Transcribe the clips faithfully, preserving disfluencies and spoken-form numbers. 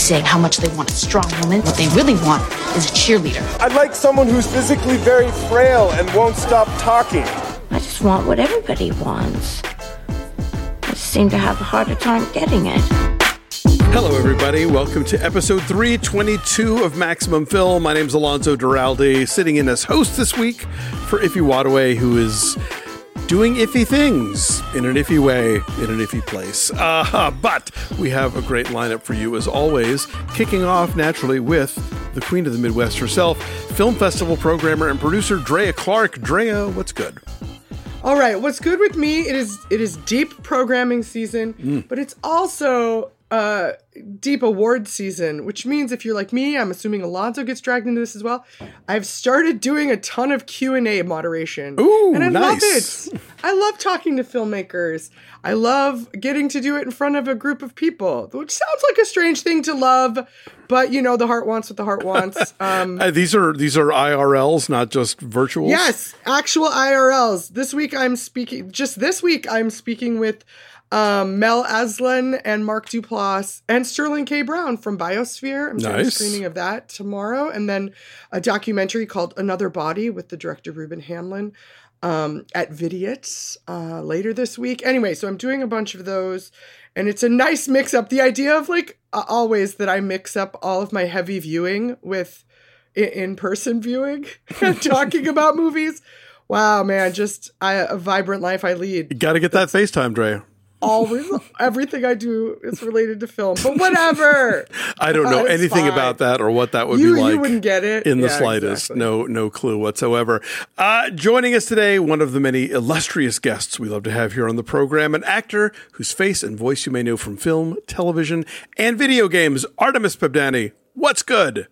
saying how much they want a strong woman. What they really want is a cheerleader. I'd like someone who's physically very frail and won't stop talking. I just want what everybody wants. I just seem to have a harder time getting it. Hello, everybody. Welcome to episode three twenty-two of Maximum Film. My name's Alonso Duralde, sitting in as host this week for Iffy Wadaway, who is doing iffy things in an iffy way, in an iffy place. Uh, but we have a great lineup for you, as always, kicking off naturally with the Queen of the Midwest herself, film festival programmer and producer Drea Clark. Drea, what's good? All right, what's good with me? It is it is deep programming season, mm. but it's also uh, deep award season, which means if you're like me, I'm assuming Alonso gets dragged into this as well. I've started doing a ton of Q and A moderation. Ooh, and I nice. love it. I love talking to filmmakers. I love getting to do it in front of a group of people, which sounds like a strange thing to love, but you know, the heart wants what the heart wants. Um, uh, these are these are I R Ls, not just virtuals. Yes, actual I R Ls. This week I'm speaking. Just this week I'm speaking with um, Mel Aslan and Mark Duplass and Sterling K. Brown from Biosphere. I'm doing nice. a screening of that tomorrow, and then a documentary called Another Body with the director Ruben Hamlin um, at Vidiot uh, later this week. Anyway, so I'm doing a bunch of those, and it's a nice mix up. The idea of like uh, always that I mix up all of my heavy viewing with in-person viewing and talking about movies. Wow, man, just I, a vibrant life I lead. You got to get that FaceTime, Drea. Always, everything I do is related to film, but whatever. I don't know That's anything fine. about that or what that would you, be like. You wouldn't get it in the yeah, slightest. Exactly. No, no clue whatsoever. Uh, joining us today, one of the many illustrious guests we love to have here on the program, an actor whose face and voice you may know from film, television, and video games. Artemis Pabdani, what's good?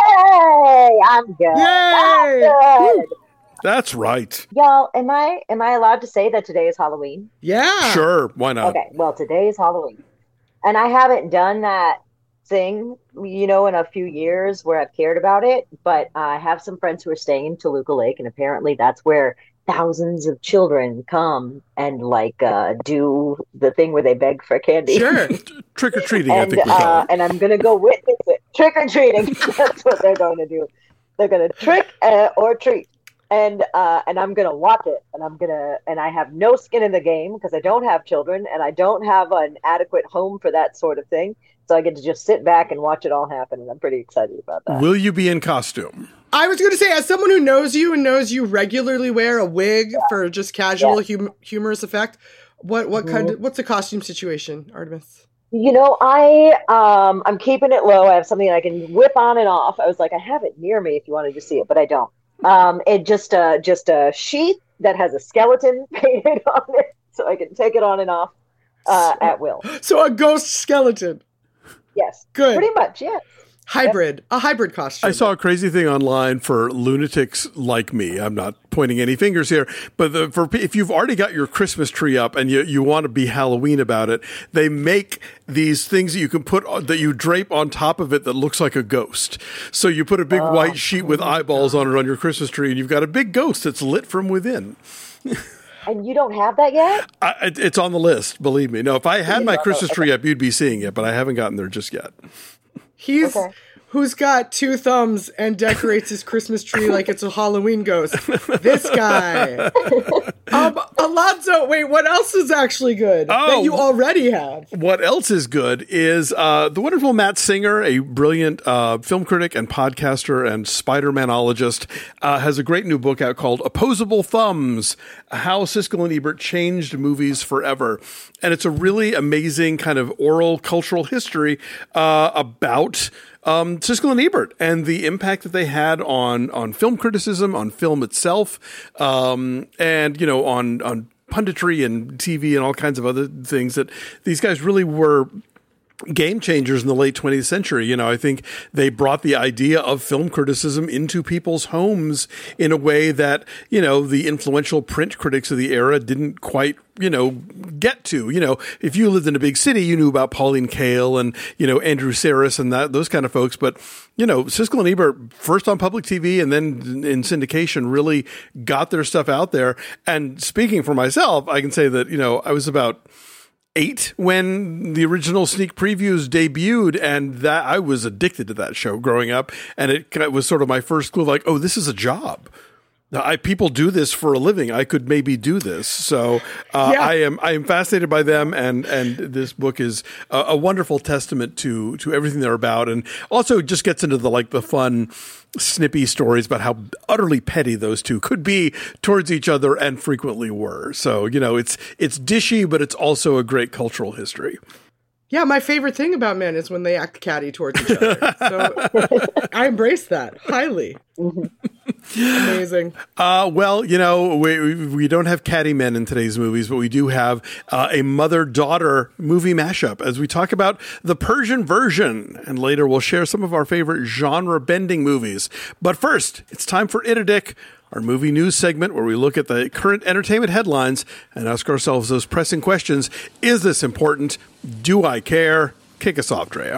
Hey, I'm good. Yay! I'm good. That's right. Y'all, am I am I allowed to say that today is Halloween? Yeah. Sure, why not? Okay, well, today is Halloween. And I haven't done that thing, you know, in a few years where I've cared about it, but uh, I have some friends who are staying in Toluca Lake, and apparently that's where thousands of children come and, like, uh, do the thing where they beg for candy. Sure. Trick-or-treating, and, I think we call uh, it. And I'm going to go witness it. Trick-or-treating. That's what they're going to do. They're going to trick uh, or treat. And uh, and I'm gonna watch it, and I'm gonna and I have no skin in the game because I don't have children, and I don't have an adequate home for that sort of thing. So I get to just sit back and watch it all happen, and I'm pretty excited about that. Will you be in costume? I was going to say, as someone who knows you and knows you regularly wear a wig yeah. for just casual yeah. hum- humorous effect, what what mm-hmm. kind of what's the costume situation, Artemis? You know, I um I'm keeping it low. I have something I can whip on and off. I was like, I have it near me if you wanted to see it, but I don't. Um, it just uh just a sheath that has a skeleton painted on it, so I can take it on and off uh, so, at will. So a ghost skeleton. Yes, good. Pretty much, yes. Hybrid, yep. a hybrid costume. I saw a crazy thing online for lunatics like me. I'm not pointing any fingers here, but the, for if you've already got your Christmas tree up and you, you want to be Halloween about it, they make these things that you can put on, that you drape on top of it that looks like a ghost. So you put a big oh, white sheet with eyeballs God. on it on your Christmas tree, and you've got a big ghost that's lit from within. And you don't have that yet? I, it's on the list, believe me. No, if I had my Christmas tree up, you'd be seeing it, but I haven't gotten there just yet. He's okay. who's got two thumbs and decorates his Christmas tree like it's a Halloween ghost. This guy. um, Alonso, wait, what else is actually good oh, that you already have? What else is good is uh, the wonderful Matt Singer, a brilliant uh, film critic and podcaster and Spider-Manologist, uh, has a great new book out called Opposable Thumbs, How Siskel and Ebert Changed Movies Forever. And it's a really amazing kind of oral cultural history uh, about Um, Siskel and Ebert and the impact that they had on, on film criticism, on film itself, um, and, you know, on, on punditry and T V and all kinds of other things that these guys really were game changers in the late twentieth century. You know, I think they brought the idea of film criticism into people's homes in a way that, you know, the influential print critics of the era didn't quite, you know, get to. You know, if you lived in a big city, you knew about Pauline Kael and, you know, Andrew Saris and that, those kind of folks. But, you know, Siskel and Ebert, first on public T V and then in syndication, really got their stuff out there. And speaking for myself, I can say that, you know, I was about eight when the original sneak previews debuted, and that I was addicted to that show growing up, and it was sort of my first clue, like, oh, this is a job. I, people do this for a living. I could maybe do this. So uh, yeah. I am I am fascinated by them, and and this book is a, a wonderful testament to to everything they're about, and also just gets into the like the fun, snippy stories about how utterly petty those two could be towards each other, and frequently were. So you know, it's it's dishy, but it's also a great cultural history. Yeah, my favorite thing about men is when they act catty towards each other. So I embrace that highly. Amazing. Uh, well, you know, we we don't have catty men in today's movies, but we do have uh, a mother-daughter movie mashup as we talk about the Persian version. And later we'll share some of our favorite genre-bending movies. But first, it's time for It-a-Dick, our movie news segment where we look at the current entertainment headlines and ask ourselves those pressing questions. Is this important? Do I care? Kick us off, Drea.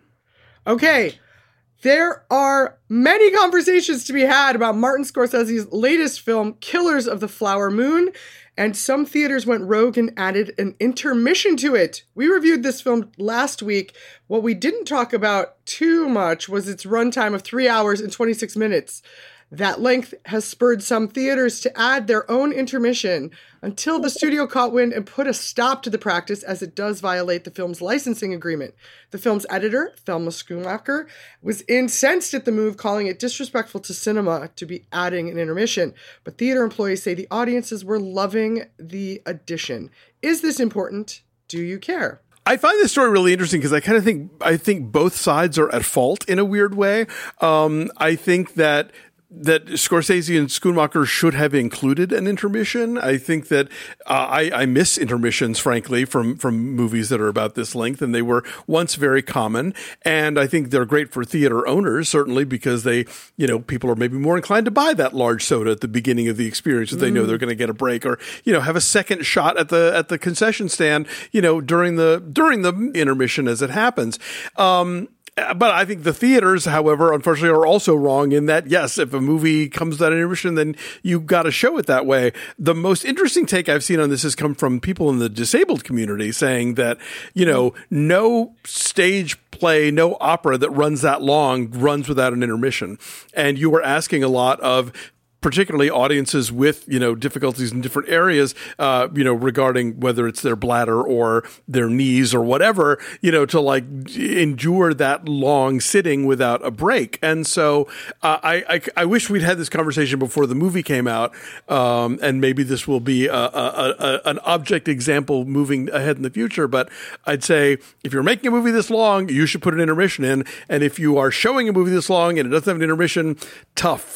Okay. There are many conversations to be had about Martin Scorsese's latest film, Killers of the Flower Moon, and some theaters went rogue and added an intermission to it. We reviewed this film last week. What we didn't talk about too much was its runtime of three hours and twenty-six minutes. That length has spurred some theaters to add their own intermission until the studio caught wind and put a stop to the practice, as it does violate the film's licensing agreement. The film's editor, Thelma Schoonmaker, was incensed at the move, calling it disrespectful to cinema to be adding an intermission. But theater employees say the audiences were loving the addition. Is this important? Do you care? I find this story really interesting because I kind of think I think both sides are at fault in a weird way. Um, I think that that Scorsese and Schoonmaker should have included an intermission. I think that uh, I, I miss intermissions, frankly, from, from movies that are about this length, and they were once very common. And I think they're great for theater owners, certainly, because they, you know, people are maybe more inclined to buy that large soda at the beginning of the experience if they know they're going to get a break, or, you know, have a second shot at the at the concession stand, you know, during the during the intermission as it happens. Um, But I think the theaters, however, unfortunately, are also wrong in that, yes, if a movie comes to that intermission, then you got to show it that way. The most interesting take I've seen on this has come from people in the disabled community saying that, you know, no stage play, no opera that runs that long runs without an intermission. And you were asking a lot of particularly audiences with, you know, difficulties in different areas, uh, you know, regarding whether it's their bladder or their knees or whatever, you know, to like endure that long sitting without a break. And so uh, I, I I wish we'd had this conversation before the movie came out, um, and maybe this will be a, a, a, an object example moving ahead in the future. But I'd say if you're making a movie this long, you should put an intermission in. And if you are showing a movie this long and it doesn't have an intermission, tough.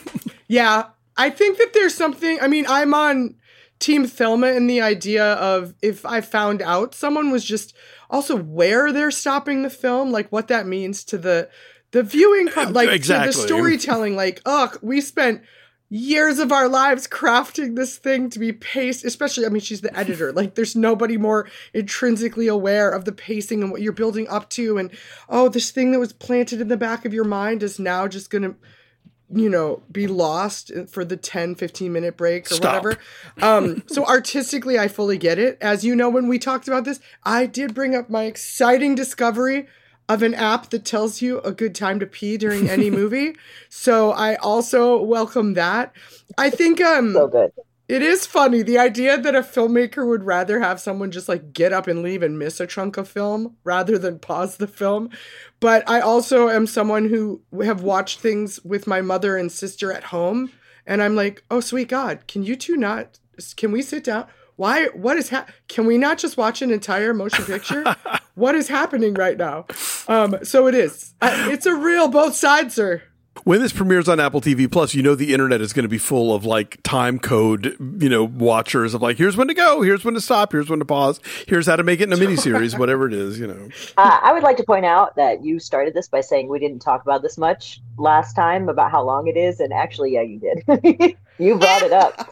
Yeah, I think that there's something, I mean, I'm on Team Thelma in the idea of if I found out someone was just also where they're stopping the film, like what that means to the the viewing, pro- like exactly. to the storytelling, like, ugh, we spent years of our lives crafting this thing to be paced, especially, I mean, she's the editor. Like, there's nobody more intrinsically aware of the pacing and what you're building up to. And, oh, this thing that was planted in the back of your mind is now just going to, you know, be lost for the ten, fifteen minute break or Stop. whatever. Um, so artistically, I fully get it. As you know, when we talked about this, I did bring up my exciting discovery of an app that tells you a good time to pee during any movie. So I also welcome that. I think um, So good. it is funny, the idea that a filmmaker would rather have someone just like get up and leave and miss a chunk of film rather than pause the film. But I also am someone who have watched things with my mother and sister at home. And I'm like, oh, sweet God, can you two not, can we sit down? Why, what is hap? Can we not just watch an entire motion picture? What is happening right now? Um, so it is. I, it's a real both sides, sir. When this premieres on Apple T V Plus, you know the internet is going to be full of like time code, you know, watchers of like, here's when to go, here's when to stop, here's when to pause, here's how to make it in a miniseries, whatever it is, you know. Uh, I would like to point out that you started this by saying we didn't talk about this much last time about how long it is, and actually, yeah, you did. You brought it up.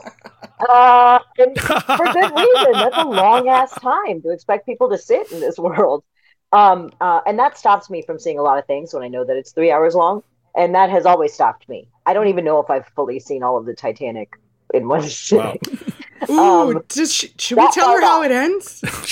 Uh, and for good reason. That's a long ass time to expect people to sit in this world. Um, uh, and that stops me from seeing a lot of things when I know that it's three hours long. And that has always stopped me. I don't even know if I've fully seen all of the Titanic in one sitting. Wow. Ooh, um, does she, should we tell her how it ends?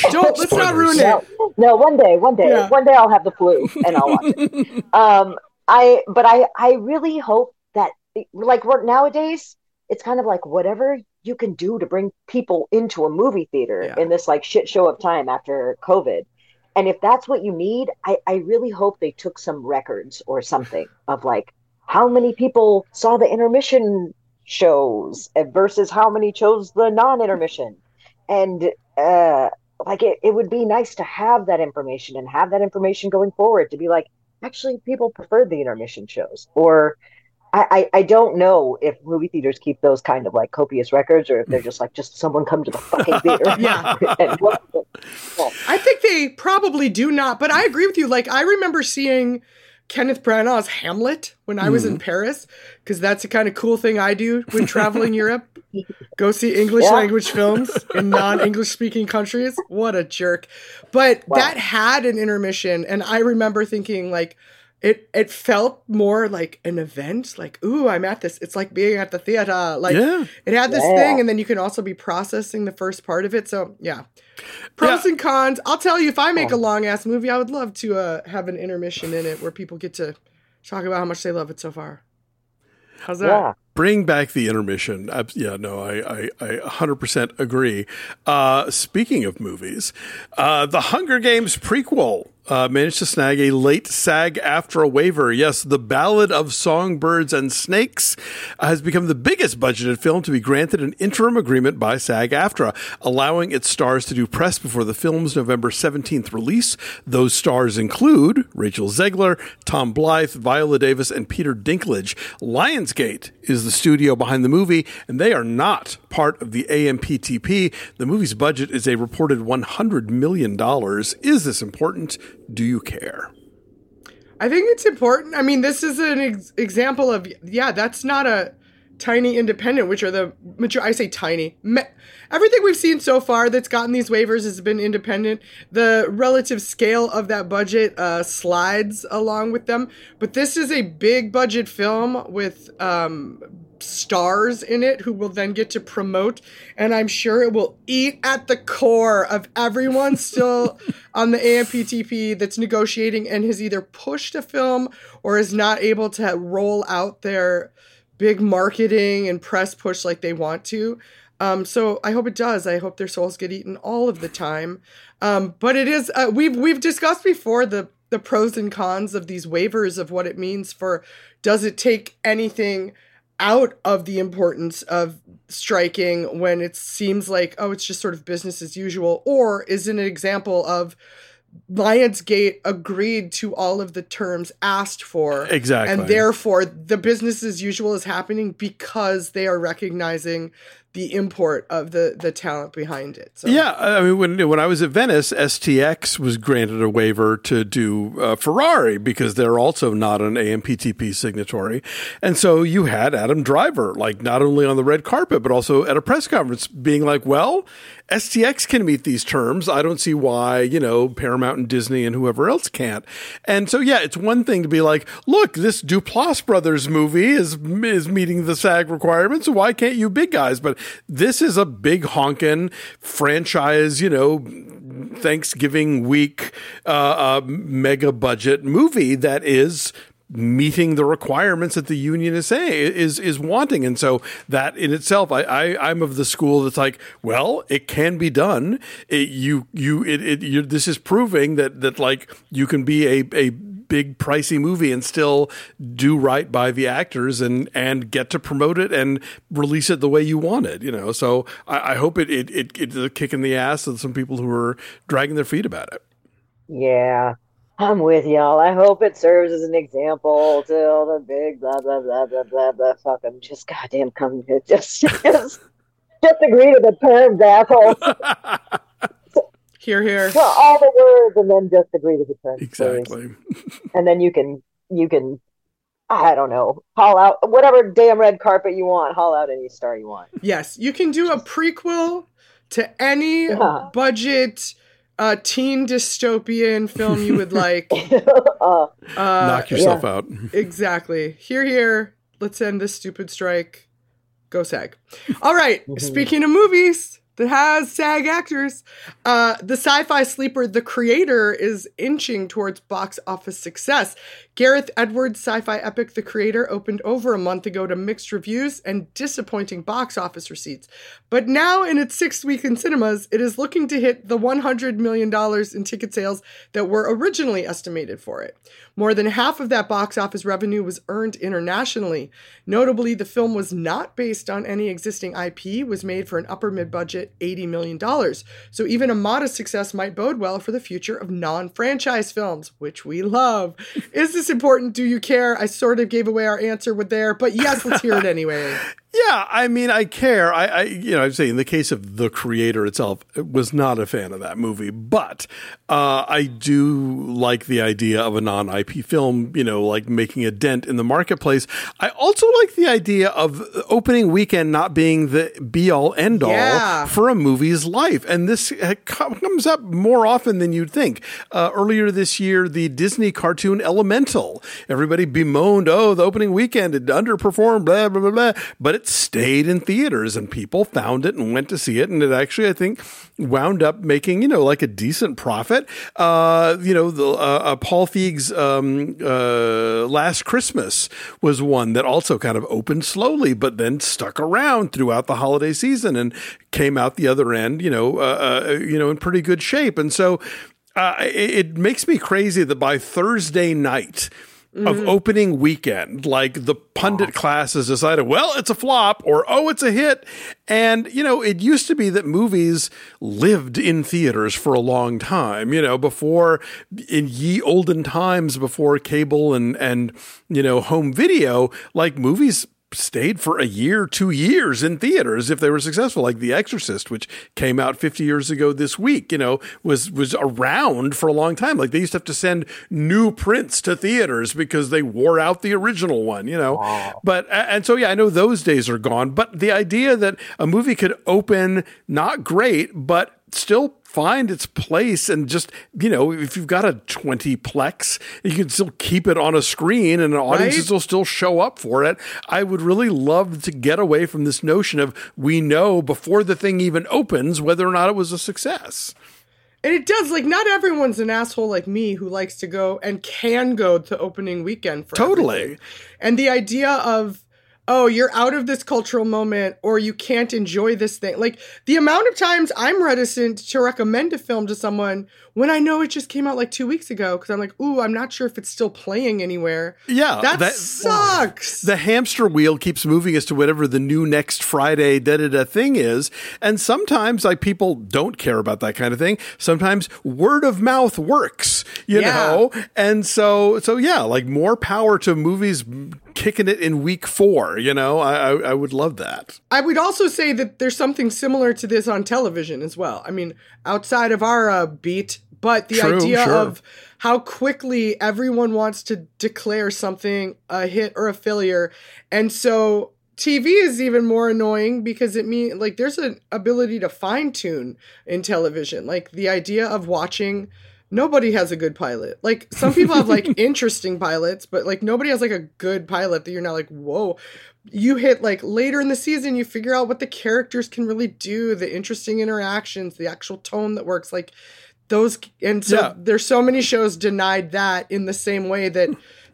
Don't let's not ruin no, it. no, one day, one day, Yeah. one day I'll have the flu and I'll watch it. um, I, but I, I really hope that, like, we're, nowadays, it's kind of like whatever you can do to bring people into a movie theater Yeah. in this like shit show of time after COVID. And if that's what you need, I, I really hope they took some records or something of like how many people saw the intermission shows versus how many chose the non-intermission. And uh, like it, it would be nice to have that information and have that information going forward to be like, actually, people preferred the intermission shows. Or I, I, I don't know if movie theaters keep those kind of like copious records or if they're just like, just someone come to the fucking theater. Yeah. and watch it. Well, I think they probably do not, but I agree with you. Like, I remember seeing Kenneth Branagh's Hamlet when I was in Paris, because that's the kind of cool thing I do when traveling Europe. Go see English Yeah. language films in non-English speaking countries. What a jerk. But Wow. that had an intermission, and I remember thinking, like, it it felt more like an event. Like, ooh, I'm at this. It's like being at the theater. Like, Yeah. it had this Yeah. thing, and then you can also be processing the first part of it. So, yeah. Pros Yeah. and cons. I'll tell you, if I make a long ass movie, I would love to uh, have an intermission in it where people get to talk about how much they love it so far. How's that? yeah. Bring back the intermission. Ab- Yeah, no, I, I, I one hundred percent agree. Uh, speaking of movies, uh, the Hunger Games prequel uh, managed to snag a late SAG-AFTRA waiver. Yes, The Ballad of Songbirds and Snakes has become the biggest budgeted film to be granted an interim agreement by SAG-AFTRA, allowing its stars to do press before the film's November seventeenth release. Those stars include Rachel Zegler, Tom Blythe, Viola Davis, and Peter Dinklage. Lionsgate is the studio behind the movie, and they are not part of the A M P T P. The movie's budget is a reported one hundred million dollars. Is this important? Do you care? I think it's important. I mean, this is an ex- example of, yeah, that's not a tiny independent, which are the, major- I say tiny. Me- everything we've seen so far that's gotten these waivers has been independent. The relative scale of that budget uh, slides along with them. But this is a big budget film with um, stars in it who will then get to promote. And I'm sure it will eat at the core of everyone still on the A M P T P that's negotiating and has either pushed a film or is not able to roll out their big marketing and press push like they want to. Um, so I hope it does. I hope their souls get eaten all of the time. Um, but it is, uh, we've, we've discussed before the, the pros and cons of these waivers of what it means for, does it take anything out of the importance of striking when it seems like, oh, it's just sort of business as usual? Or is it an example of Lionsgate agreed to all of the terms asked for? Exactly. And therefore, the business as usual is happening because they are recognizing the import of the, the talent behind it. So. Yeah, I mean, when when I was at Venice, S T X was granted a waiver to do uh, Ferrari because they're also not an A M P T P signatory. And so you had Adam Driver, like, not only on the red carpet, but also at a press conference being like, well, S T X can meet these terms. I don't see why, you know, Paramount and Disney and whoever else can't. And so, yeah, it's one thing to be like, look, this Duplass Brothers movie is is meeting the SAG requirements, so why can't you big guys? But this is a big honkin' franchise, you know, Thanksgiving week uh, uh, mega budget movie that is meeting the requirements that the union is saying is is wanting. And so that in itself, I, I I'm of the school that's like, well, it can be done. It, you you it, it you, this is proving that that like you can be a a big pricey movie and still do right by the actors and and get to promote it and release it the way you want it, you know. So I, I hope it it, it it's a kick in the ass of some people who are dragging their feet about it. Yeah, I'm with y'all. I hope it serves as an example to all the big blah blah blah blah blah blah. Fuck them. Just goddamn come here. Just just just agree to the terms, assholes. Here, here. Well, all the words and then just agree to the terms. Exactly. Please. And then you can you can I don't know, haul out whatever damn red carpet you want, haul out any star you want. Yes, you can do a prequel to any Yeah. budget uh, teen dystopian film you would like. uh, Uh, Knock yourself out. Exactly. Here, here. Let's end this stupid strike. Go SAG. All right. Speaking of movies, that has SAG actors. Uh, the sci-fi sleeper The Creator is inching towards box office success. Gareth Edwards' sci-fi epic The Creator opened over a month ago to mixed reviews and disappointing box office receipts. But now in its sixth week in cinemas, it is looking to hit the one hundred million dollars in ticket sales that were originally estimated for it. More than half of that box office revenue was earned internationally. Notably, the film was not based on any existing I P, was made for an upper mid-budget eighty million dollars. So even a modest success might bode well for the future of non-franchise films, which we love. Is this important? Do you care? I sort of gave away our answer with there, but yes, let's hear it anyway. Yeah, I mean, I care. I, I, you know, I'd say in the case of The Creator itself, I was not a fan of that movie, but uh, I do like the idea of a non-I P film, you know, like making a dent in the marketplace. I also like the idea of opening weekend not being the be-all, end-all yeah. for a movie's life. And this comes up more often than you'd think. Uh, earlier this year, the Disney cartoon Elemental. Everybody bemoaned, oh, the opening weekend had underperformed, blah, blah, blah, blah. But it stayed in theaters and people found it and went to see it. And it actually, I think, wound up making, you know, like a decent profit. Uh, you know, the, uh, uh, Paul Feig's um, uh, Last Christmas was one that also kind of opened slowly, but then stuck around throughout the holiday season and came out the other end, you know, uh, uh, you know, in pretty good shape. And so uh, it, it makes me crazy that by Thursday night, of mm-hmm. opening weekend, like the pundit oh. class has decided, well, it's a flop or, oh, it's a hit. And, you know, it used to be that movies lived in theaters for a long time, you know, before in ye olden times, before cable and, and, you know, home video, like movies stayed for a year, two years in theaters if they were successful, like The Exorcist, which came out fifty years ago this week, you know, was was around for a long time. Like they used to have to send new prints to theaters because they wore out the original one, you know. Wow. But, and so, yeah, I know those days are gone, but the idea that a movie could open not great, but still find its place and just, you know, if you've got a twenty plex, you can still keep it on a screen and an audience right? will still show up for it. I would really love to get away from this notion of we know before the thing even opens whether or not it was a success. And it does, like, not everyone's an asshole like me who likes to go and can go to opening weekend for Totally. everything. And the idea of, oh, you're out of this cultural moment or you can't enjoy this thing. Like the amount of times I'm reticent to recommend a film to someone when I know it just came out like two weeks ago because I'm like, ooh, I'm not sure if it's still playing anywhere. Yeah. That, that sucks. The hamster wheel keeps moving as to whatever the new next Friday da-da-da thing is. And sometimes like people don't care about that kind of thing. Sometimes word of mouth works, you yeah. know? And so, so yeah, like more power to movies kicking it in week four, you know, I, I I would love that. I would also say that there's something similar to this on television as well. I mean, outside of our uh, beat, but the True, idea sure. of how quickly everyone wants to declare something a hit or a failure. And so T V is even more annoying because it means like there's an ability to fine tune in television. Like the idea of watching nobody has a good pilot. Like some people have like interesting pilots, but like nobody has like a good pilot that you're not like, whoa. You hit like later in the season, you figure out what the characters can really do, the interesting interactions, the actual tone that works. Like those, and so yeah. there's so many shows denied that in the same way that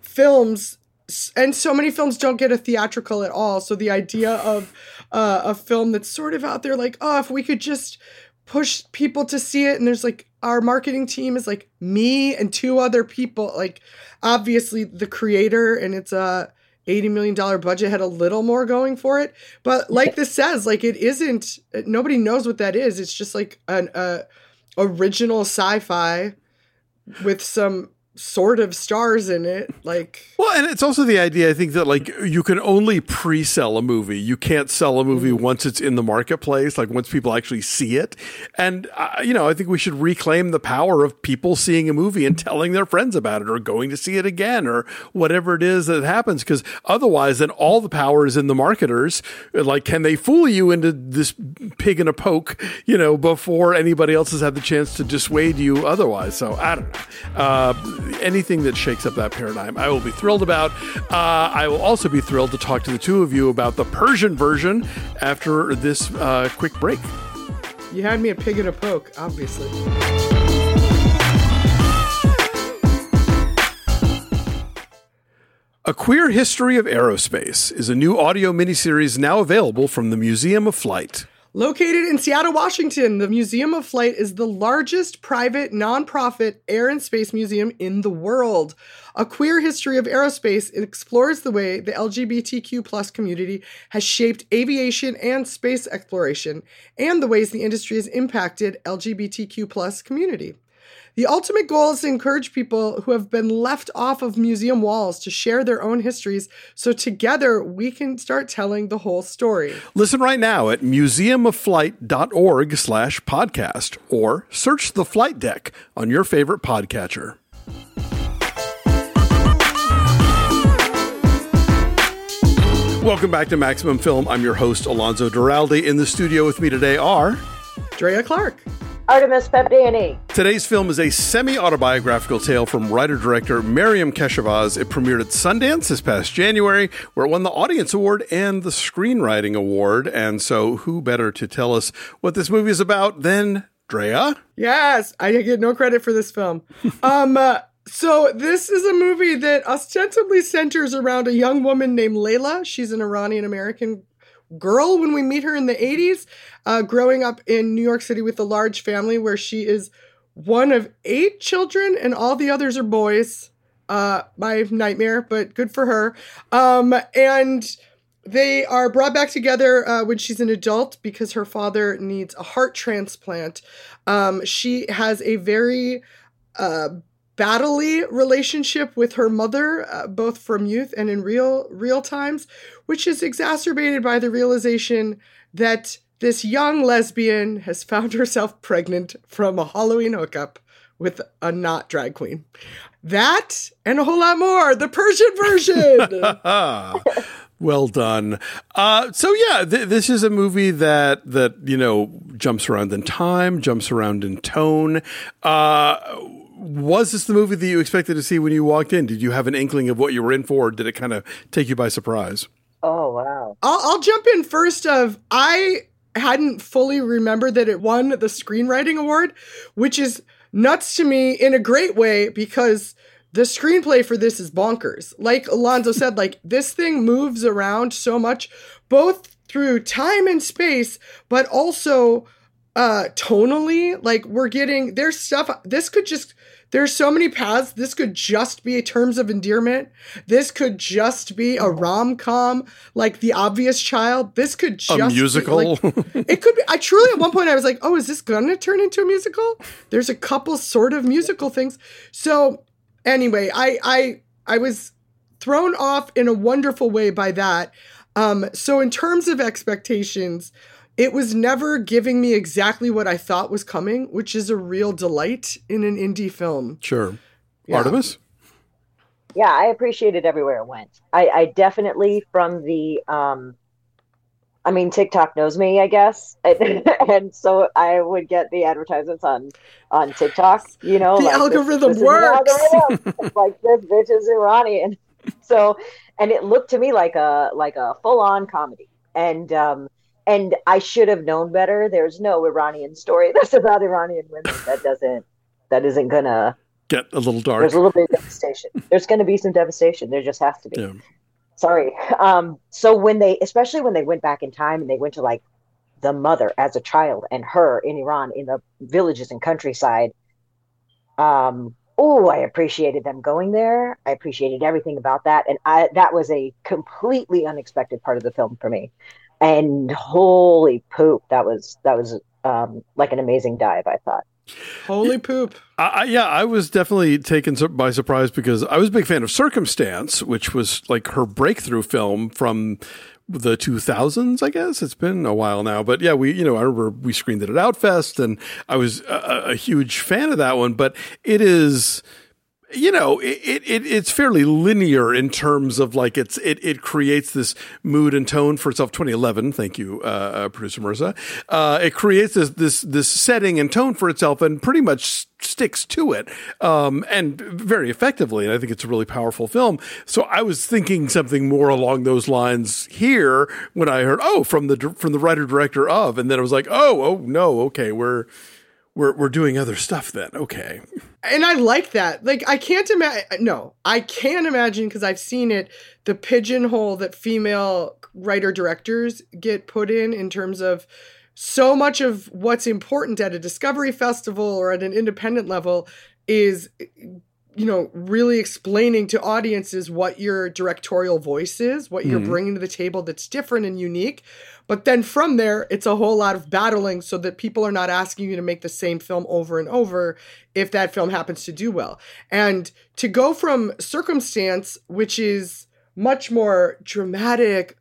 films, and so many films don't get a theatrical at all. So the idea of uh, a film that's sort of out there, like, oh, if we could just push people to see it, and there's like our marketing team is like me and two other people, like obviously The Creator and it's a eighty million dollars budget had a little more going for it, but like this says, like it isn't, nobody knows what that is. It's just like an uh, original sci-fi with some sort of stars in it, like well, and it's also the idea I think that like you can only pre-sell a movie. You can't sell a movie mm-hmm. once it's in the marketplace, like once people actually see it. And uh, you know, I think we should reclaim the power of people seeing a movie and telling their friends about it or going to see it again or whatever it is that happens, because otherwise then all the power is in the marketers. Like, can they fool you into this pig in a poke, you know, before anybody else has had the chance to dissuade you otherwise? So I don't know. Uh, anything that shakes up that paradigm, I will be thrilled about. Uh, I will also be thrilled to talk to the two of you about the Persian version after this uh, quick break. You had me a pig and a poke, obviously. A Queer History of Aerospace is a new audio miniseries now available from the Museum of Flight. Located in Seattle, Washington, the Museum of Flight is the largest private, nonprofit air and space museum in the world. A Queer History of Aerospace explores the way the L G B T Q plus community has shaped aviation and space exploration, and the ways the industry has impacted L G B T Q plus community. The ultimate goal is to encourage people who have been left off of museum walls to share their own histories, so together we can start telling the whole story. Listen right now at museumofflight.org slash podcast or search the Flight Deck on your favorite podcatcher. Welcome back to Maximum Film. I'm your host, Alonzo Duralde. In the studio with me today are... Drea Clark. Artemis Pepdiani. Today's film is a semi-autobiographical tale from writer-director Mariam Keshavaz. It premiered at Sundance this past January, where it won the Audience Award and the Screenwriting Award. And so who better to tell us what this movie is about than Drea? Yes, I get no credit for this film. um, uh, so this is a movie that ostensibly centers around a young woman named Layla. She's an Iranian-American girl when we meet her in the eighties, uh, growing up in New York City with a large family where she is one of eight children and all the others are boys. Uh, my nightmare, but good for her. Um, and they are brought back together uh, when she's an adult because her father needs a heart transplant. Um, she has a very uh, battly relationship with her mother, uh, both from youth and in real real times, which is exacerbated by the realization that this young lesbian has found herself pregnant from a Halloween hookup with a not drag queen. That and a whole lot more. The Persian version. Well done. Uh, so yeah, th- this is a movie that, that, you know, jumps around in time, jumps around in tone. Uh, Was this the movie that you expected to see when you walked in? Did you have an inkling of what you were in for, or did it kind of take you by surprise? Oh, wow. I'll, I'll jump in first of, I hadn't fully remembered that it won the Screenwriting Award, which is nuts to me in a great way because the screenplay for this is bonkers. Like Alonzo said, like this thing moves around so much, both through time and space, but also uh, tonally. Like we're getting, there's stuff, this could just... There's so many paths. This could just be Terms of Endearment. This could just be a rom-com, like The Obvious Child. This could just a musical. Be, like, it could be. I truly, at one point, I was like, "Oh, is this going to turn into a musical?" There's a couple sort of musical things. So, anyway, I I I was thrown off in a wonderful way by that. Um, so, in terms of expectations, it was never giving me exactly what I thought was coming, which is a real delight in an indie film. Sure. Yeah. Artemis? Yeah, I appreciate it everywhere it went. I, I definitely, from the, um, I mean, TikTok knows me, I guess. and so I would get the advertisements on, on TikTok, you know. The like, algorithm this, this works. Algorithm. Like, this bitch is Iranian. So, and it looked to me like a, like a full-on comedy. And, um, And I should have known better. There's no Iranian story that's about Iranian women. That doesn't, that isn't gonna get a little dark. There's a little bit of devastation. There's going to be some devastation. There just has to be. Yeah. Sorry. Um, so when they, especially when they went back in time and they went to like the mother as a child and her in Iran, in the villages and countryside. Um, oh, I appreciated them going there. I appreciated everything about that. And I, that was a completely unexpected part of the film for me. And holy poop, that was that was um, like an amazing dive, I thought. Holy poop. I, yeah, I was definitely taken by surprise because I was a big fan of Circumstance, which was like her breakthrough film from the two thousands, I guess. It's been a while now. But yeah, we, you know, I remember we screened it at Outfest and I was a, a huge fan of that one. But it is... you know, it, it it's fairly linear in terms of like it's it it creates this mood and tone for itself. twenty eleven, thank you, uh, uh, producer Mirza. Uh, it creates this this this setting and tone for itself, and pretty much sticks to it, um, and very effectively. And I think it's a really powerful film. So I was thinking something more along those lines here when I heard, oh, from the from the writer director of, and then I was like, oh, oh no, okay, we're. We're we're doing other stuff then. Okay. And I like that. Like, I can't imagine. No, I can imagine because I've seen it. The pigeonhole that female writer directors get put in, in terms of so much of what's important at a Discovery Festival or at an independent level is, you know, really explaining to audiences what your directorial voice is, what you're mm-hmm. bringing to the table that's different and unique. But then from there, it's a whole lot of battling so that people are not asking you to make the same film over and over if that film happens to do well. And to go from Circumstance, which is much more dramatic,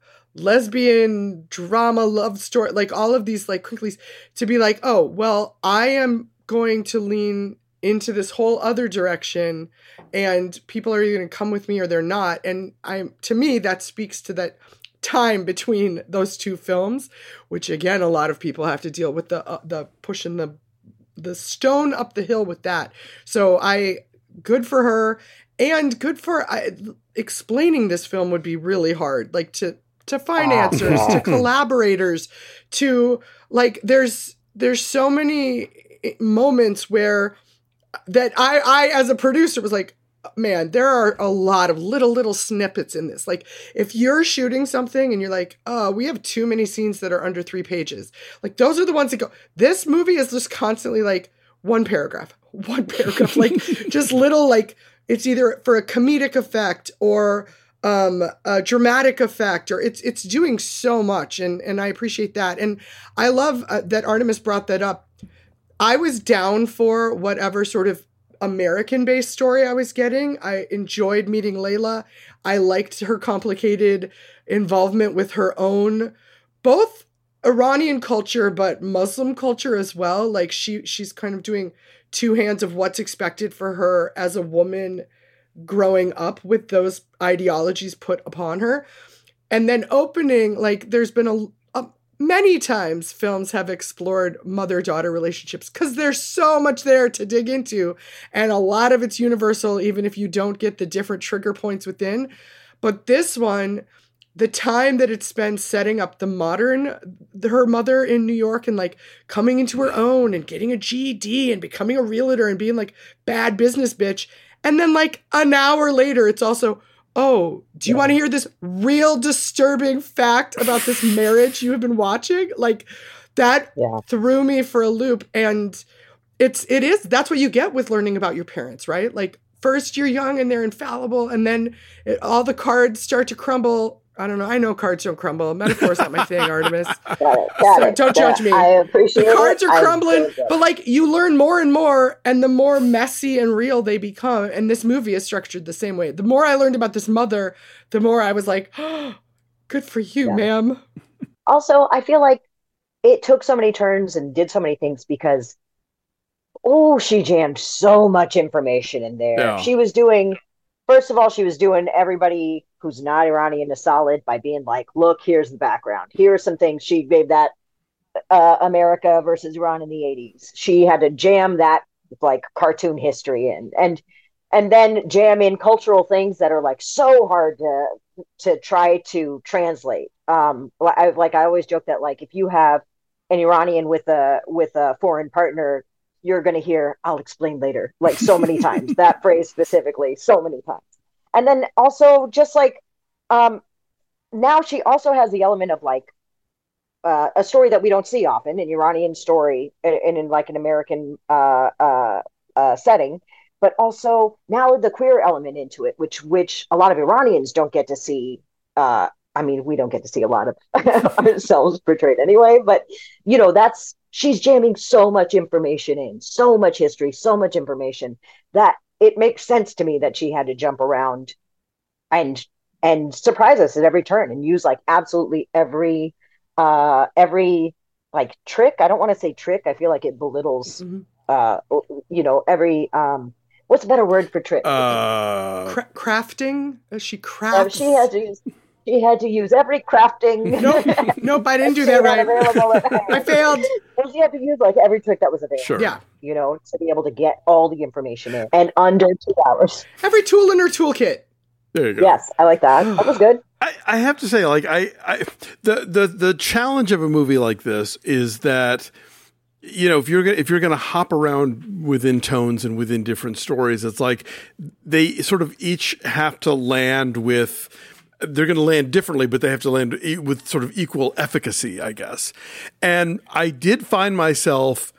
lesbian drama, love story, like all of these like crinklies, to be like, oh, well, I am going to lean into this whole other direction and people are either going to come with me or they're not. And I, to me, that speaks to that time between those two films, which again, a lot of people have to deal with the uh, the pushing the the stone up the hill with that. So I, good for her, and good for I, explaining this film would be really hard. Like to to financiers, oh. to collaborators, to like there's there's so many moments where that I I as a producer was like, man, there are a lot of little, little snippets in this. Like, if you're shooting something and you're like, oh, we have too many scenes that are under three pages. Like, those are the ones that go, this movie is just constantly like one paragraph, one paragraph, like just little, like, it's either for a comedic effect or um, a dramatic effect, or it's, it's doing so much. And, and I appreciate that. And I love uh, that Artemis brought that up. I was down for whatever sort of American-based story I was getting. I enjoyed meeting Layla. I liked her complicated involvement with her own, both Iranian culture, but Muslim culture as well. Like she, she's kind of doing two hands of what's expected for her as a woman growing up with those ideologies put upon her. And then opening, like there's been a, many times films have explored mother-daughter relationships because there's so much there to dig into. And a lot of it's universal, even if you don't get the different trigger points within. But this one, the time that it spends setting up the modern, her mother in New York and like coming into her own and getting a G E D and becoming a realtor and being like bad business bitch. And then like an hour later, it's also, oh, do you yeah. want to hear this real disturbing fact about this marriage you have been watching? Like that yeah. threw me for a loop. And it's, it is, that's what you get with learning about your parents, right? Like first you're young and they're infallible. And then it, all the cards start to crumble. I don't know. I know cards don't crumble. Metaphor's not my thing, Artemis. Got it, got so it, don't judge it. me. I appreciate the cards it. are crumbling, but like you learn more and more, and the more messy and real they become. And this movie is structured the same way. The more I learned about this mother, the more I was like, oh, good for you, yeah. ma'am. Also, I feel like it took so many turns and did so many things because, oh, she jammed so much information in there. Yeah. She was doing, first of all, she was doing everybody who's not Iranian a solid by being like, look, here's the background. Here are some things. She gave that uh, America versus Iran in the eighties. She had to jam that like cartoon history in, and and then jam in cultural things that are like so hard to to try to translate. Um, I, like I always joke that like if you have an Iranian with a with a foreign partner, you're going to hear, I'll explain later, like so many times, that phrase specifically, so many times. And then also just like, um, now she also has the element of like uh, a story that we don't see often, an Iranian story and in like an American uh, uh, uh, setting, but also now the queer element into it, which, which a lot of Iranians don't get to see. Uh, I mean, we don't get to see a lot of ourselves portrayed anyway, but you know, that's, she's jamming so much information in, so much history, so much information that it makes sense to me that she had to jump around and and surprise us at every turn and use like absolutely every uh, every like trick. I don't want to say trick. I feel like it belittles mm-hmm. uh, you know every um, What's a better word for trick? Uh, Cra- crafting? Uh, She Uh, crafts. she had to use. She had to use every crafting. Nope, nope, I didn't do she that had right. available at hand. I failed. Well, she had to use like every trick that was available. Sure. Yeah. You know, to be able to get all the information in and under two hours. Every tool in her toolkit. there you go. Yes, I like that. That was good. I, I have to say, like, I, I the, the the challenge of a movie like this is that, you know, if you're gonna, if you're going to hop around within tones and within different stories, it's like they sort of each have to land with. They're going to land differently, but they have to land e- with sort of equal efficacy, I guess. And I did find myself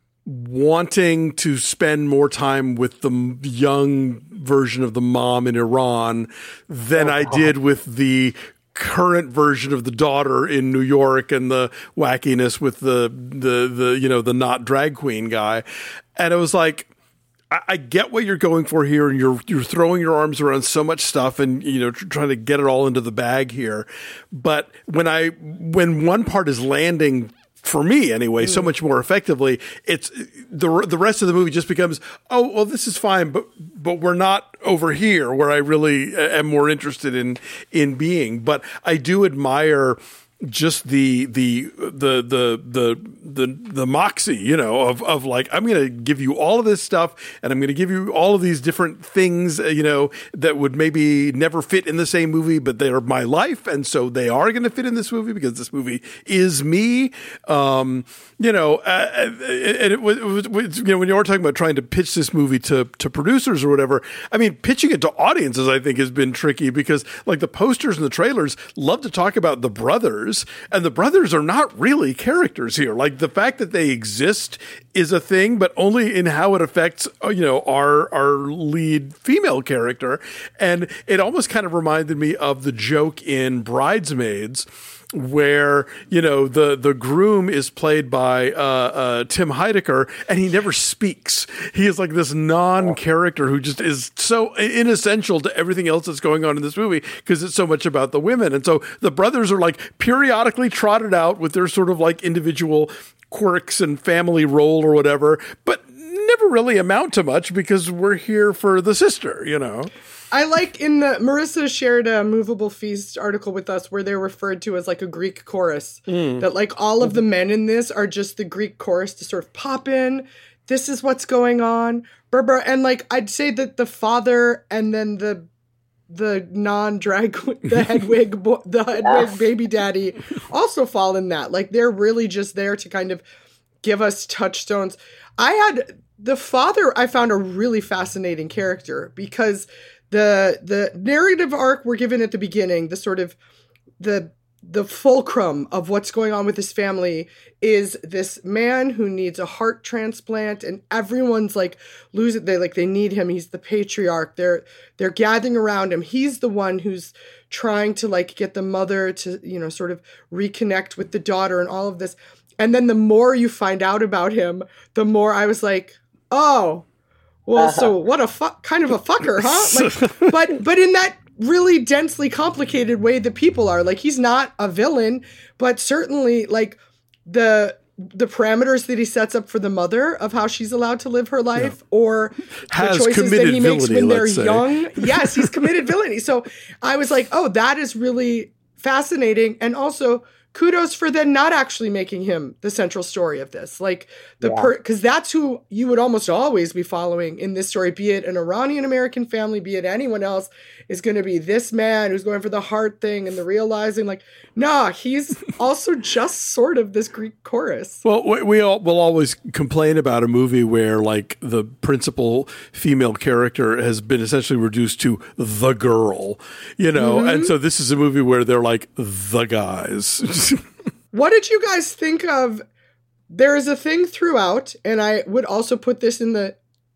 wanting to spend more time with the m- young version of the mom in Iran than I did with the current version of the daughter in New York and the wackiness with the, the, the, you know, the not drag queen guy. And it was like, I, I get what you're going for here, and you're, you're throwing your arms around so much stuff and, you know, tr- trying to get it all into the bag here. But when I, when one part is landing for me anyway, so much more effectively, it's the the rest of the movie just becomes, oh, well, this is fine, but but we're not over here where I really am more interested in in being. But I do admire just the the the the the the the moxie, you know, of of like, I'm going to give you all of this stuff, and I'm going to give you all of these different things, uh, you know, that would maybe never fit in the same movie, but they are my life, and so they are going to fit in this movie because this movie is me. Um, you know, uh, and it was, it was, you know, when you were talking about trying to pitch this movie to to producers or whatever, I mean, pitching it to audiences, I think, has been tricky because, like, the posters and the trailers love to talk about the brothers. And the brothers are not really characters here. Like, the fact that they exist is a thing, but only in how it affects, you know, our our lead female character. And it almost kind of reminded me of the joke in Bridesmaids, where, you know, the, the groom is played by uh, uh, Tim Heidecker, and he never speaks. He is like this non-character who just is so inessential to everything else that's going on in this movie because it's so much about the women. And so the brothers are like periodically trotted out with their sort of like individual quirks and family role or whatever, but never really amount to much because we're here for the sister, you know? I like in the Marissa shared a Movable Feast article with us where they're referred to as like a Greek chorus. Mm. That like all of the men in this are just the Greek chorus to sort of pop in. This is what's going on. Berber. And like I'd say that the father and then the the non-drag the Hedwig bo- the Hedwig baby daddy also fall in that. Like they're really just there to kind of give us touchstones. I had the father I found a really fascinating character because The the narrative arc we're given at the beginning, the sort of the the fulcrum of what's going on with his family is this man who needs a heart transplant, and everyone's like losing they like they need him. He's the patriarch. They're they're gathering around him. He's the one who's trying to like get the mother to, you know, sort of reconnect with the daughter and all of this. And then the more you find out about him, the more I was like, oh, well, uh-huh. so what a fu- kind of a fucker, huh? Like, but but in that really densely complicated way that people are. Like, he's not a villain, but certainly like the the parameters that he sets up for the mother of how she's allowed to live her life, yeah. or Has the choices that he makes villainy, when they're say. young. Yes, he's committed villainy. So I was like, oh, that is really fascinating, and also kudos for then not actually making him the central story of this. Like the yeah. per, cause that's who you would almost always be following in this story, be it an Iranian American family, be it anyone else, is going to be this man who's going for the heart thing and the realizing like, nah, he's also just sort of this Greek chorus. Well, we, we all will always complain about a movie where like the principal female character has been essentially reduced to the girl, you know? Mm-hmm. And so this is a movie where they're like the guys. What did you guys think of? There is a thing throughout, and I would also put this in the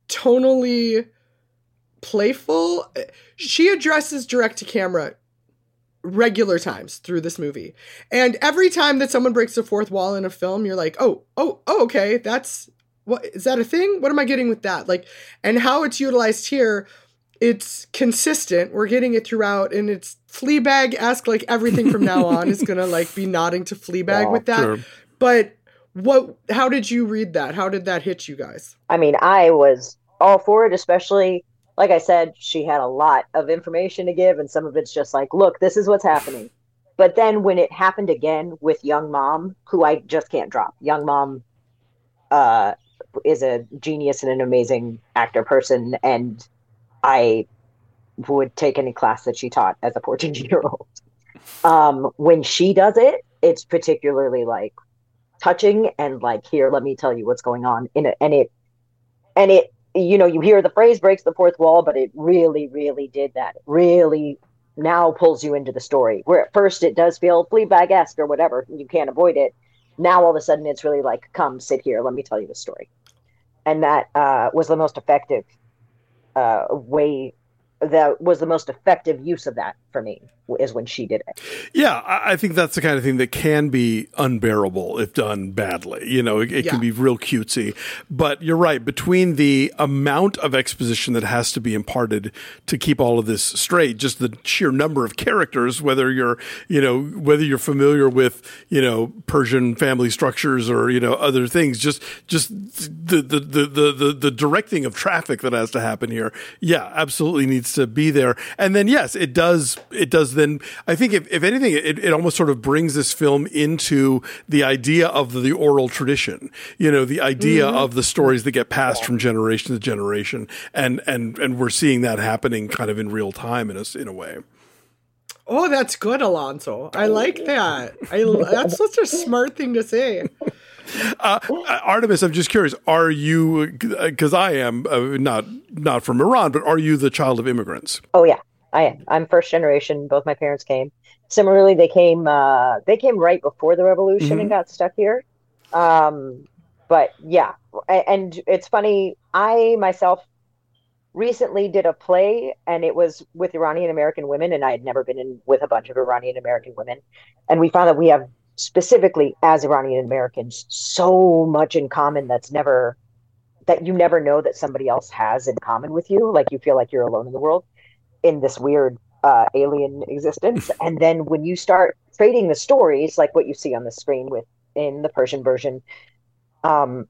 tonally playful. She addresses direct to camera regular times through this movie. And every time that someone breaks the fourth wall in a film, you're like, oh, oh, oh, okay, that's, what, is that a thing? What am I getting with that? Like, and how it's utilized here, it's consistent. We're getting it throughout, and it's Fleabag-esque. Like everything from now on is gonna like be nodding to Fleabag yeah, with that. Sure. But what? How did you read that? How did that hit you guys? I mean, I was all for it, especially, like I said, she had a lot of information to give, and some of it's just like, look, this is what's happening. But then when it happened again with Young Mom, who I just can't drop, Young Mom uh, is a genius and an amazing actor person, and I would take any class that she taught as a fourteen-year-old. Um, when she does it, it's particularly like touching and like, here, let me tell you what's going on in it. And it, and it, you know, you hear the phrase breaks the fourth wall, but it really, really did that. It really now pulls you into the story, where at first it does feel Fleabag-esque or whatever. You can't avoid it. Now all of a sudden it's really like, come sit here, let me tell you the story. And that uh, was the most effective uh, way that was the most effective use of that for me, is when she did it. Yeah, I think that's the kind of thing that can be unbearable if done badly. You know, it, it yeah. can be real cutesy. But you're right, between the amount of exposition that has to be imparted to keep all of this straight, just the sheer number of characters, whether you're, you know, whether you're familiar with, you know, Persian family structures or, you know, other things, just just the the the the the, the directing of traffic that has to happen here. Yeah, absolutely needs to be there. And then yes, it does it does then I think if, if anything, it, it almost sort of brings this film into the idea of the, the oral tradition, you know, the idea mm-hmm. of the stories that get passed from generation to generation. And, and, and we're seeing that happening kind of in real time in a, in a way. Oh, that's good, Alonso. I like that. I, that's such a smart thing to say. Uh, Artemis, I'm just curious, are you, because I am uh, not, not from Iran, but are you the child of immigrants? Oh, yeah. I am. I'm first generation. Both my parents came. Similarly, they came. Uh, they came right before the revolution mm-hmm. and got stuck here. Um, but yeah, and it's funny. I myself recently did a play, and it was with Iranian American women, and I had never been in with a bunch of Iranian American women, and we found that we have specifically as Iranian Americans so much in common that's never that you never know that somebody else has in common with you. Like you feel like you're alone in the world, in this weird uh, alien existence. And then when you start trading the stories, like what you see on the screen with in the Persian version, um,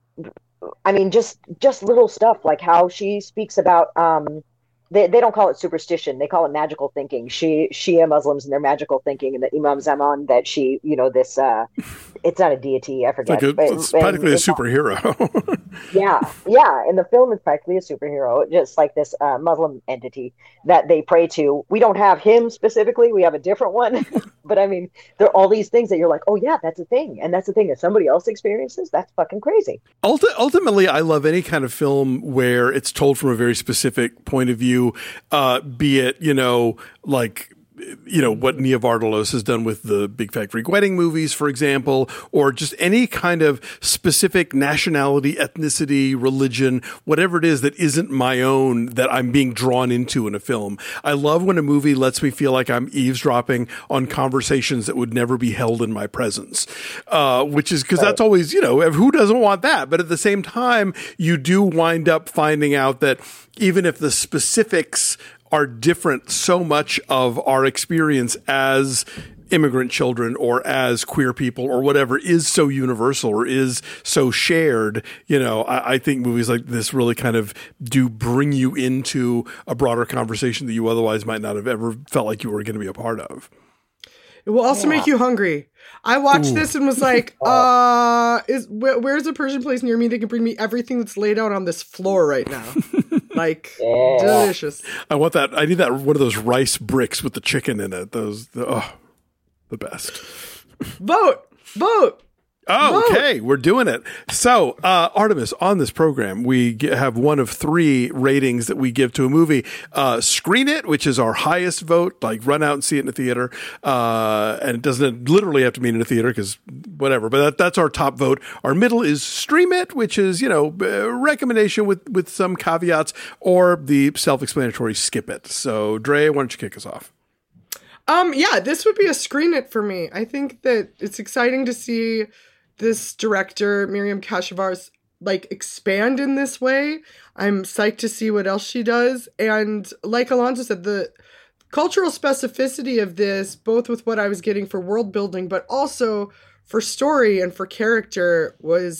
I mean, just just little stuff like how she speaks about, um, they, they don't call it superstition, they call it magical thinking. She Shia Muslims and their magical thinking, and the Imam Zaman, that she, you know, this, uh, it's not a deity, I forget. Like a, it's and, practically and, a superhero. yeah, yeah. In the film, it's practically a superhero, just like this uh, Muslim entity that they pray to. We don't have him specifically; we have a different one. But I mean, there are all these things that you're like, oh yeah, that's a thing, and that's the thing that somebody else experiences. That's fucking crazy. Ulti- ultimately, I love any kind of film where it's told from a very specific point of view, uh, be it, you know, like, you know, what Nia Vardalos has done with the Big Fat Greek Wedding movies, for example, or just any kind of specific nationality, ethnicity, religion, whatever it is that isn't my own that I'm being drawn into in a film. I love when a movie lets me feel like I'm eavesdropping on conversations that would never be held in my presence, uh, which is because that's always, you know, who doesn't want that? But at the same time, you do wind up finding out that even if the specifics are different, so much of our experience as immigrant children or as queer people or whatever is so universal or is so shared. You know, I, I think movies like this really kind of do bring you into a broader conversation that you otherwise might not have ever felt like you were going to be a part of. It will also yeah. make you hungry. I watched Ooh. this and was like, uh, is wh- where's a Persian place near me that can bring me everything that's laid out on this floor right now? Like, yeah. delicious. I want that. I need that, one of those rice bricks with the chicken in it. Those, the, oh, the best. Vote! Vote! Oh, okay. We're doing it. So, uh, Artemis, on this program, we g- have one of three ratings that we give to a movie. Uh, Screen It, which is our highest vote, like run out and see it in a theater. Uh, and it doesn't literally have to mean in a theater because whatever, but that, that's our top vote. Our middle is Stream It, which is, you know, a recommendation with, with some caveats, or the self-explanatory Skip It. So, Dre, why don't you kick us off? Um, yeah, this would be a Screen It for me. I think that it's exciting to see this director, Miriam Kashavarz, like expand in this way. I'm psyched to see what else she does. And like Alonso said, the cultural specificity of this, both with what I was getting for world building, but also for story and for character, was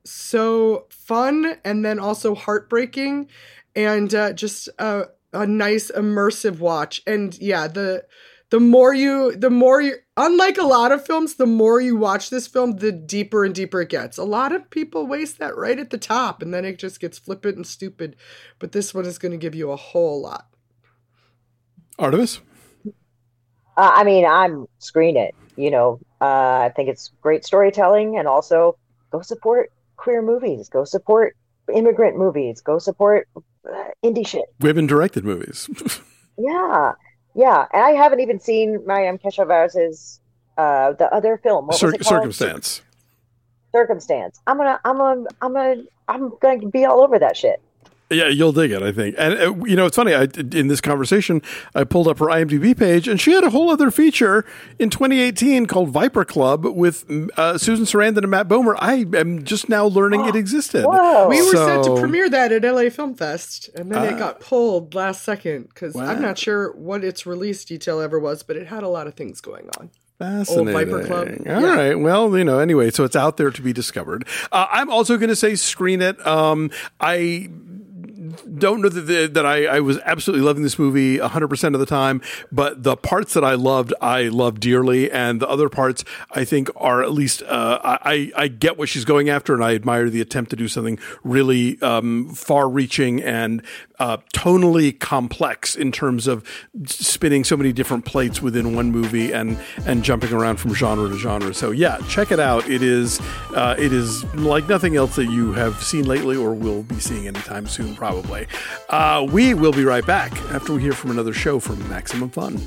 so fun and then also heartbreaking, and uh, just a, a nice immersive watch. And yeah, the the more you, the more you, unlike a lot of films, the more you watch this film, the deeper and deeper it gets. A lot of people waste that right at the top, and then it just gets flippant and stupid. But this one is going to give you a whole lot. Artemis? Uh, I mean, I'm screen it. You know, uh, I think it's great storytelling, and also go support queer movies. Go support immigrant movies. Go support uh, indie shit. Women-directed movies. Yeah. Yeah, and I haven't even seen Mariam Keshavarz's uh the other film. What Cir- was it called? Circumstance. Circumstance. I'm gonna, I'm gonna, I'm gonna, I'm gonna be all over that shit. Yeah, you'll dig it, I think. And, uh, you know, it's funny. I, in this conversation, I pulled up her IMDb page, and she had a whole other feature in twenty eighteen called Viper Club with uh, Susan Sarandon and Matt Bomer. I am just now learning it existed. Whoa. We were So- set to premiere that at L A Film Fest, and then Ah. it got pulled last second because Wow. I'm not sure what its release detail ever was, but it had a lot of things going on. Fascinating. Old Viper Club. All Yeah. right. Well, you know, anyway, so it's out there to be discovered. Uh, I'm also going to say screen it. Um, I don't know that the, that I, I was absolutely loving this movie one hundred percent of the time, but the parts that I loved, I love dearly, and the other parts I think are at least uh, I I get what she's going after, and I admire the attempt to do something really um, far-reaching and uh, tonally complex in terms of spinning so many different plates within one movie and and jumping around from genre to genre. So yeah, check it out. It is uh, it is like nothing else that you have seen lately or will be seeing anytime soon, probably. Uh, we will be right back after we hear from another show from Maximum Fun.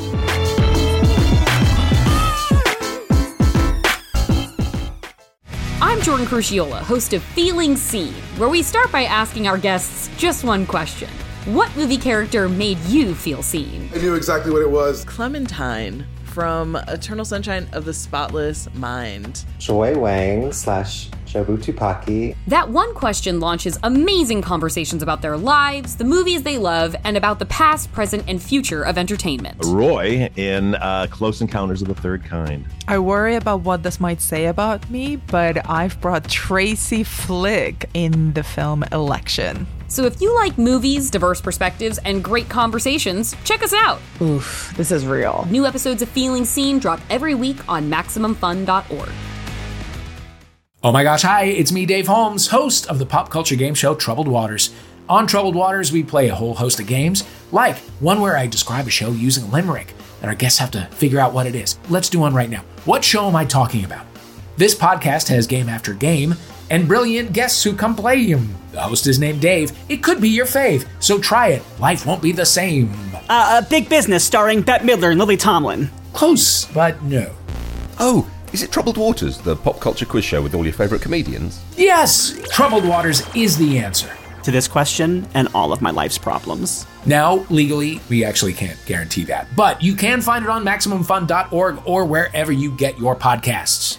I'm Jordan Crucchiola, host of Feeling Seen, where we start by asking our guests just one question. What movie character made you feel seen? I knew exactly what it was. Clementine from Eternal Sunshine of the Spotless Mind. Joy Wang slash Jobu Tupaki. That one question launches amazing conversations about their lives, the movies they love, and about the past, present, and future of entertainment. Roy in uh, Close Encounters of the Third Kind. I worry about what this might say about me, but I've brought Tracy Flick in the film Election. So if you like movies, diverse perspectives, and great conversations, check us out. Oof, this is real. New episodes of Feeling Seen drop every week on Maximum Fun dot org. Oh my gosh, hi, it's me, Dave Holmes, host of the pop culture game show Troubled Waters. On Troubled Waters, we play a whole host of games, like one where I describe a show using a limerick, and our guests have to figure out what it is. Let's do one right now. What show am I talking about? This podcast has game after game, and brilliant guests who come play them. The host is named Dave. It could be your fave, so try it. Life won't be the same. Uh, a Big Business starring Bette Midler and Lily Tomlin. Close, but no. Oh, is it Troubled Waters, the pop culture quiz show with all your favourite comedians? Yes! Troubled Waters is the answer to this question and all of my life's problems. Now, legally, we actually can't guarantee that, but you can find it on Maximum Fun dot org or wherever you get your podcasts.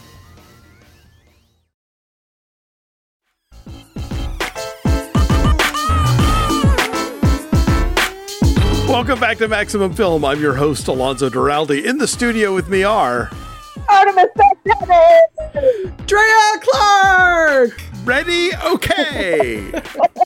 Welcome back to Maximum Film. I'm your host, Alonzo Duralde. In the studio with me are... Artemis Bennett! Drea Clark! Ready? Okay.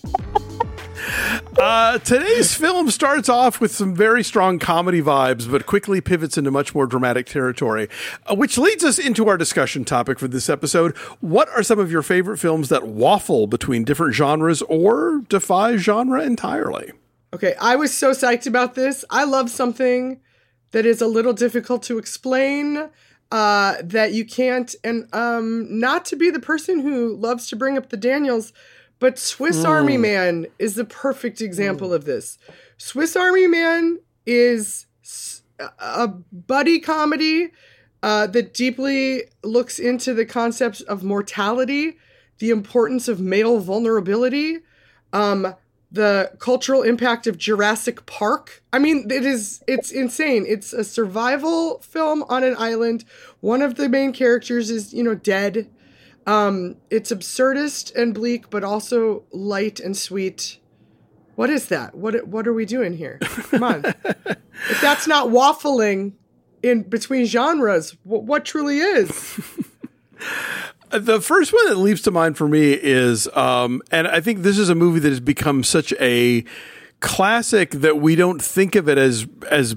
uh, today's film starts off with some very strong comedy vibes, but quickly pivots into much more dramatic territory, uh, which leads us into our discussion topic for this episode. What are some of your favorite films that waffle between different genres or defy genre entirely? Okay, I was so psyched about this. I love something that is a little difficult to explain, uh, that you can't, and um, not to be the person who loves to bring up the Daniels, but Swiss mm. Army Man is the perfect example mm. of this. Swiss Army Man is a buddy comedy uh, that deeply looks into the concepts of mortality, the importance of male vulnerability, um, the cultural impact of Jurassic Park. I mean, it is, it's insane. It's a survival film on an island. One of the main characters is, you know, dead. Um, it's absurdist and bleak, but also light and sweet. What is that? What, what are we doing here? Come on. If that's not waffling in between genres, what, what truly is? The first one that leaps to mind for me is, um, and I think this is a movie that has become such a classic that we don't think of it as as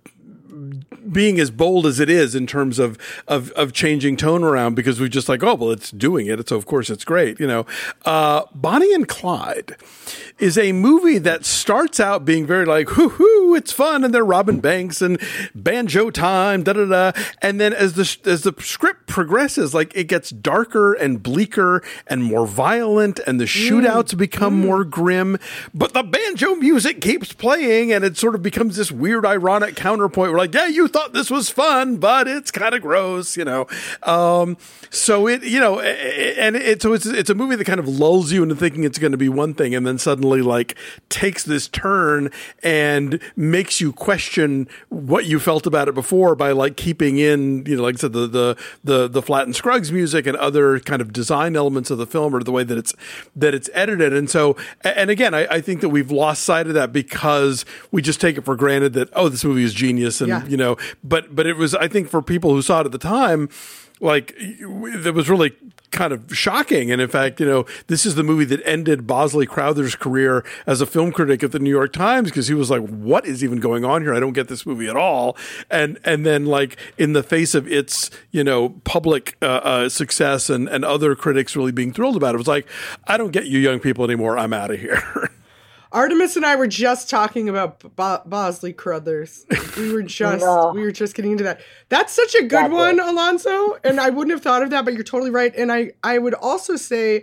being as bold as it is in terms of, of, of changing tone around, because we just like, oh, well, it's doing it. So of course it's great. You know, uh, Bonnie and Clyde is a movie that starts out being very like, hoo hoo, it's fun. And they're robbing banks and banjo time, da da da. And then as the, as the script progresses, like it gets darker and bleaker and more violent, and the shootouts mm. become mm. more grim, but the banjo music keeps playing, and it sort of becomes this weird, ironic counterpoint. We're like, yeah, you thought this was fun, but it's kind of gross, you know? Um, so it, you know, and it, so it's, it's a movie that kind of lulls you into thinking it's going to be one thing, and then suddenly like takes this turn and makes you question what you felt about it before by like keeping in, you know, like I said, the, the, the, the Flatt and Scruggs music and other kind of design elements of the film, or the way that it's, that it's edited. And so, and again, I, I think that we've lost sight of that because we just take it for granted that, oh, this movie is genius. And, yeah. you know, but, but it was, I think for people who saw it at the time, like it was really kind of shocking. And in fact, you know, this is the movie that ended Bosley Crowther's career as a film critic at the New York Times, because he was like, what is even going on here? I don't get this movie at all. And, and then like in the face of its, you know, public uh, uh, success and, and other critics really being thrilled about it, it was like, I don't get you young people anymore. I'm out of here. Artemis and I were just talking about Bo- Bosley Crothers. We were just no. we were just getting into that. That's such a good That's one, it. Alonso. And I wouldn't have thought of that, but you're totally right. And I, I would also say,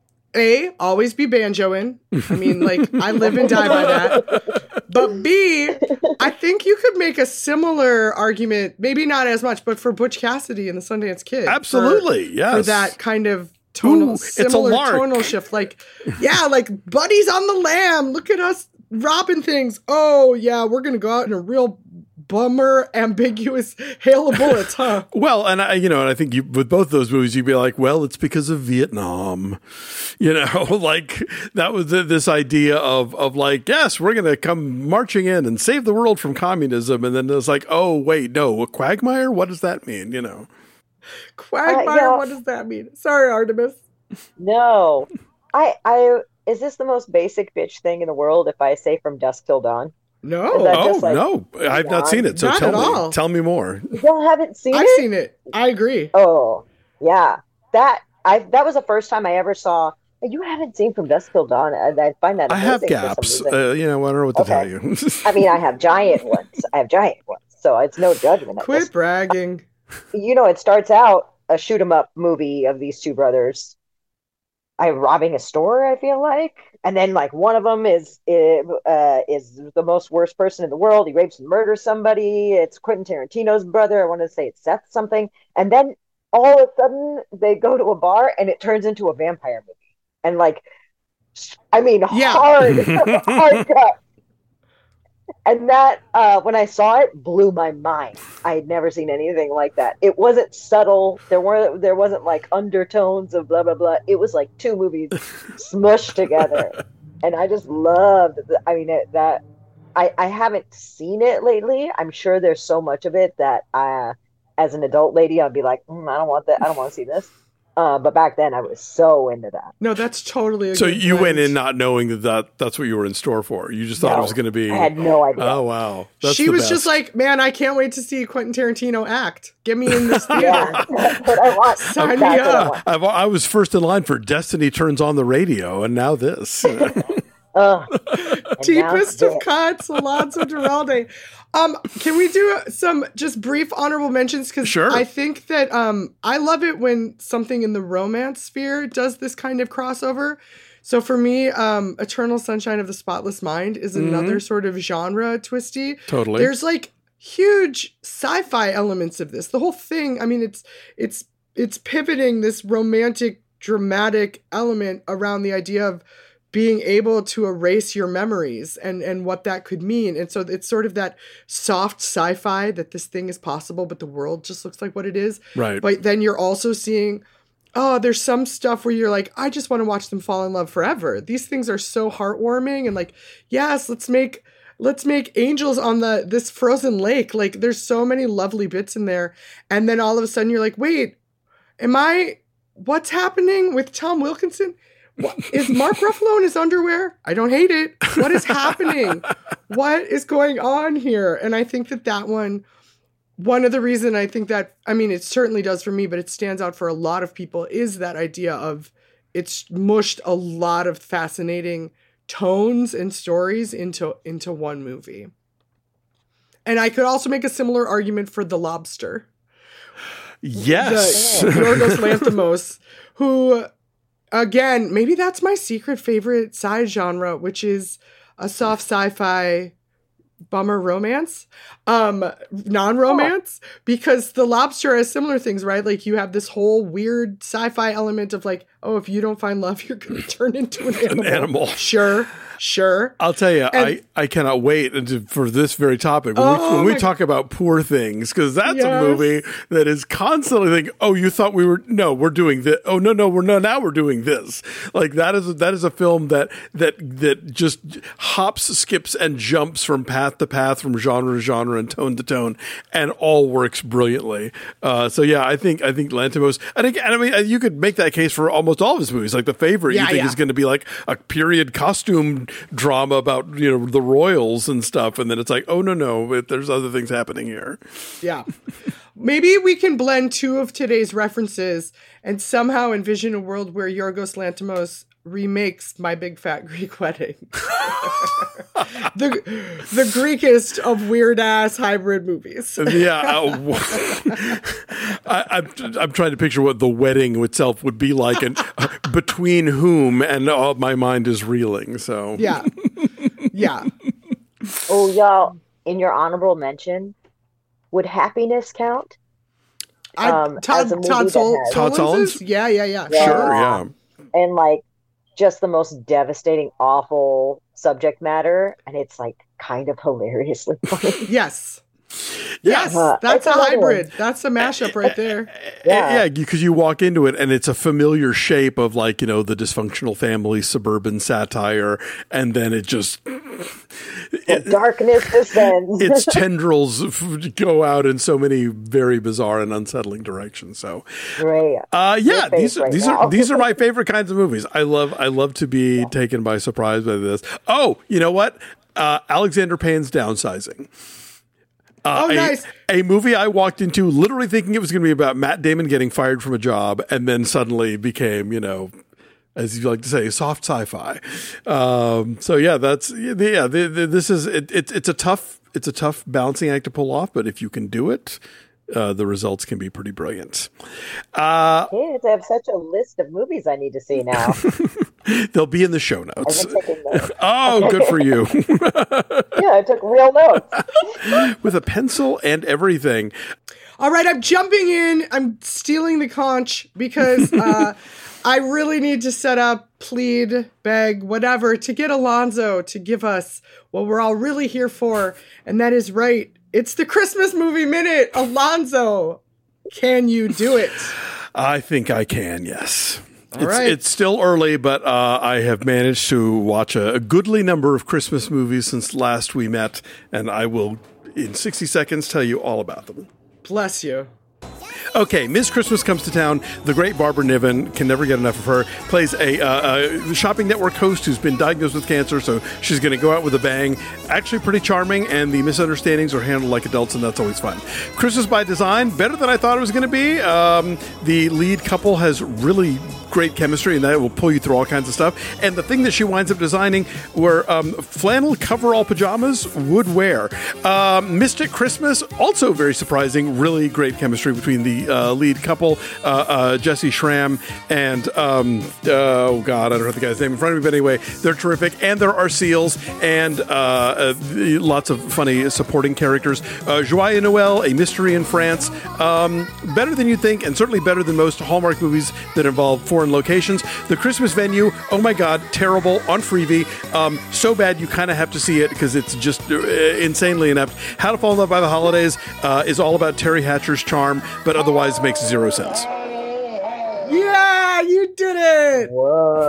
A, always be banjoing. I mean, like, I live and die by that. But B, I think you could make a similar argument, maybe not as much, but for Butch Cassidy and the Sundance Kid. Absolutely, for, yes. For that kind of tonal, Ooh, similar tonal shift. Like, yeah, like Buddies on the Lam. Look at us robbing things. Oh, yeah, we're going to go out in a real bummer, ambiguous hail of bullets, huh? Well, and I, you know, and I think you, with both those movies, you'd be like, well, it's because of Vietnam, you know, like that was the, this idea of, of like, yes, we're going to come marching in and save the world from communism. And then it's like, oh, wait, no, a quagmire? What does that mean? You know? Quagmire, uh, yeah. What does that mean? Sorry, Artemis. No. I, I, is this the most basic bitch thing in the world if I say From Dusk Till Dawn? No. Oh, like, no. I've not God? seen it, so not tell at me. All. Tell me more. You don't haven't seen I've it? I've seen it. I agree. Oh, yeah. That I that was the first time I ever saw. You haven't seen From Dusk Till Dawn. I, I find that I have gaps. Uh, you know, I don't know what to okay. tell you. I mean, I have giant ones. I have giant ones. So it's no judgment. Quit just, bragging. You know, it starts out a shoot 'em up movie of these two brothers. I robbing a store, I feel like. And then, like, one of them is uh, is the most worst person in the world. He rapes and murders somebody. It's Quentin Tarantino's brother. I want to say it's Seth something. And then all of a sudden, they go to a bar, and it turns into a vampire movie. And, like, I mean, yeah. hard, hard cut. And that, uh, when I saw it, blew my mind. I had never seen anything like that. It wasn't subtle. There were there wasn't like undertones of blah blah blah. It was like two movies smushed together, and I just loved. The, I mean, it, that I I haven't seen it lately. I'm sure there's so much of it that I, as an adult lady, I'd be like, mm, I don't want that. I don't want to see this. Uh, but back then, I was so into that. No, that's totally. A so good you point. went in not knowing that, that that's what you were in store for. You just thought no, it was going to be. I had no idea. Oh wow, that's she the was best. just like, man, I can't wait to see Quentin Tarantino act. Get me in this theater. Yeah, that's what I want. Sign that's me up. I, I was first in line for Destiny Turns on the Radio, and now this. uh, Deepest of cuts, Alonso Duralde. Um, can we do some just brief honorable mentions? Because sure. I think that um, I love it when something in the romance sphere does this kind of crossover. So for me, um, Eternal Sunshine of the Spotless Mind is another mm-hmm. sort of genre twisty. Totally. There's like huge sci-fi elements of this. The whole thing, I mean, it's it's it's pivoting this romantic, dramatic element around the idea of being able to erase your memories and, and what that could mean. And so it's sort of that soft sci-fi that this thing is possible, but the world just looks like what it is. Right. But then you're also seeing, oh, there's some stuff where you're like, I just want to watch them fall in love forever. These things are so heartwarming and like, yes, let's make, let's make angels on the, this frozen lake. Like there's so many lovely bits in there. And then all of a sudden you're like, wait, am I, what's happening with Tom Wilkinson? What, is Mark Ruffalo in his underwear? I don't hate it. What is happening? What is going on here? And I think that that one, one of the reason I think that, I mean, it certainly does for me, but it stands out for a lot of people, is that idea of it's mushed a lot of fascinating tones and stories into, into one movie. And I could also make a similar argument for The Lobster. Yes. The, Yorgos Lanthimos, who, again, maybe that's my secret favorite side genre, which is a soft sci-fi bummer romance, um, non-romance, oh. because The Lobster has similar things, right? Like you have this whole weird sci-fi element of like, oh, if you don't find love, you're going to turn into an animal. An animal. Sure. Sure. I'll tell you, and, I, I cannot wait for this very topic. When oh we, when we talk about Poor Things, because that's yes. a movie that is constantly thinking, oh, you thought we were, no, we're doing this. Oh, no, no, we're no, now we're doing this. Like that is, that is a film that, that, that just hops, skips, and jumps from path to path, from genre to genre and tone to tone, and all works brilliantly. Uh, so yeah, I think, I think Lanthimos, I think, and I mean, you could make that case for almost all of his movies. Like The Favorite, yeah, you think yeah. is going to be like a period costume drama about, you know, the royals and stuff, and then it's like, oh no no it, there's other things happening here. Yeah, maybe we can blend two of today's references and somehow envision a world where Yorgos Lanthimos remakes My Big Fat Greek Wedding. the the Greekest of weird ass hybrid movies. Yeah, uh, I, I'm I'm trying to picture what the wedding itself would be like, and uh, between whom, and uh, my mind is reeling. So yeah, yeah. Oh, y'all! In your honorable mention, would Happiness count? Um, I, Todd, as a movie Todd, that Sol- has, Todd Solondz? Yeah, yeah, yeah. yeah. Sure, yeah. And like, just the most devastating, awful subject matter, and it's like kind of hilariously funny. Yes. Yes, uh, that's a a hybrid. That's a mashup right there. Yeah, yeah, because you walk into it and it's a familiar shape of like, you know, the dysfunctional family, suburban satire, and then it just it, darkness descends. Its tendrils go out in so many very bizarre and unsettling directions. So, right. uh, yeah, these right these now. are these are my favorite kinds of movies. I love I love to be yeah. taken by surprise by this. Oh, you know what? Uh, Alexander Payne's Downsizing. Uh, oh, nice. A, a movie I walked into literally thinking it was going to be about Matt Damon getting fired from a job, and then suddenly became, you know, as you like to say, soft sci-fi. Um, so yeah, that's yeah. The, the, this is it, it, it's a tough it's a tough balancing act to pull off, but if you can do it, uh, the results can be pretty brilliant. Uh, Kids, I have such a list of movies I need to see now. They'll be in the show notes. notes. Oh, good for you. Yeah, I took real notes. With a pencil and everything. All right, I'm jumping in. I'm stealing the conch because uh, I really need to set up, plead, beg, whatever, to get Alonzo to give us what we're all really here for. And that is right. It's the Christmas Movie Minute. Alonzo, can you do it? I think I can, yes. All it's, right. it's still early, but uh, I have managed to watch a, a goodly number of Christmas movies since last we met, and I will, in sixty seconds, tell you all about them. Bless you. Okay, Miss Christmas Comes to Town. The great Barbara Niven, can never get enough of her, plays a, uh, a shopping network host who's been diagnosed with cancer, so she's going to go out with a bang. Actually pretty charming, and the misunderstandings are handled like adults, and that's always fun. Christmas by Design, better than I thought it was going to be. Um, the lead couple has really great chemistry, and that will pull you through all kinds of stuff. And the thing that she winds up designing were um, flannel coverall pajamas would wear. Um, Mystic Christmas, also very surprising, really great chemistry between the uh, lead couple, uh, uh, Jesse Schramm and, um, uh, oh God, I don't have the guy's name in front of me, but anyway, they're terrific. And there are seals and uh, uh, lots of funny supporting characters. Uh, Joyeux Noel, A Mystery in France. Um, better than you'd think, and certainly better than most Hallmark movies that involve foreign locations. The Christmas Venue, oh my God, terrible, on Freevee. Um, so bad you kind of have to see it because it's just uh, insanely inept. How to Fall in Love by the Holidays uh, is all about Terry Hatcher's charm, but otherwise makes zero sense. Yeah, you did it! Whoa.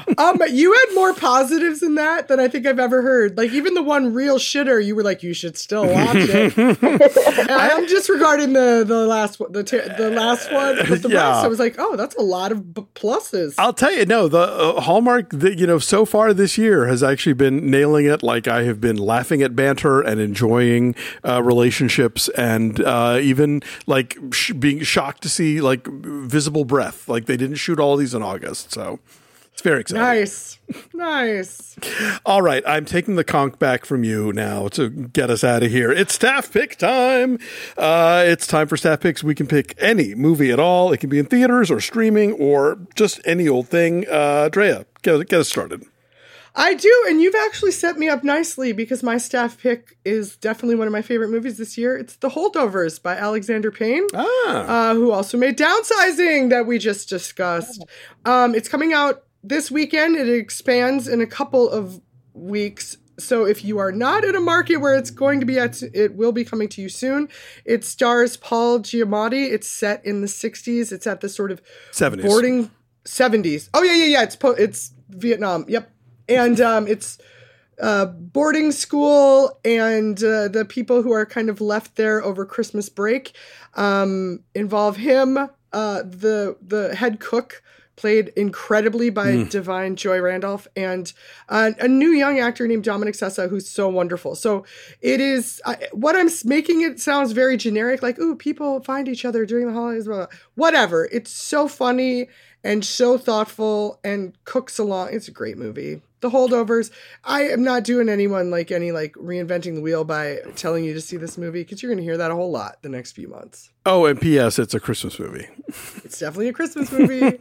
um, you had more positives in that than I think I've ever heard. Like even the one real shitter, you were like, you should still watch it. And I'm disregarding the the last one, the ter- the last one, but the Yeah. rest, I was like, oh, that's a lot of b- pluses. I'll tell you, no, the uh, Hallmark, the, you know, so far this year has actually been nailing it. Like I have been laughing at banter and enjoying uh, relationships, and uh, even like sh- being shocked to see like visible breath. Like they didn't shoot all these in August, so it's very exciting. Nice, nice. All right, I'm taking the conch back from you now to get us out of here. It's staff pick time. Uh, it's time for staff picks. We can pick any movie at all. It can be in theaters or streaming or just any old thing. Uh, Drea, get, get us started. I do, and you've actually set me up nicely because my staff pick is definitely one of my favorite movies this year. It's The Holdovers by Alexander Payne, ah. uh, who also made Downsizing that we just discussed. Um, it's coming out this weekend. It expands in a couple of weeks. So if you are not in a market where it's going to be at, it will be coming to you soon. It stars Paul Giamatti. It's set in the sixties. It's at the sort of seventies. boarding seventies. Oh yeah, yeah, yeah. It's po- it's Vietnam. Yep. And um, it's uh, boarding school, and uh, the people who are kind of left there over Christmas break um, involve him, uh, the the head cook, played incredibly by mm. Divine Joy Randolph, and uh, a new young actor named Dominic Sessa, who's so wonderful. So it is, uh, what I'm making it sounds very generic, like, ooh, people find each other during the holidays, blah, blah. Whatever. It's so funny and so thoughtful and cooks along. It's a great movie. The Holdovers. I am not doing anyone like any like reinventing the wheel by telling you to see this movie, because you're going to hear that a whole lot the next few months. Oh, and P S it's a Christmas movie. It's definitely a Christmas movie.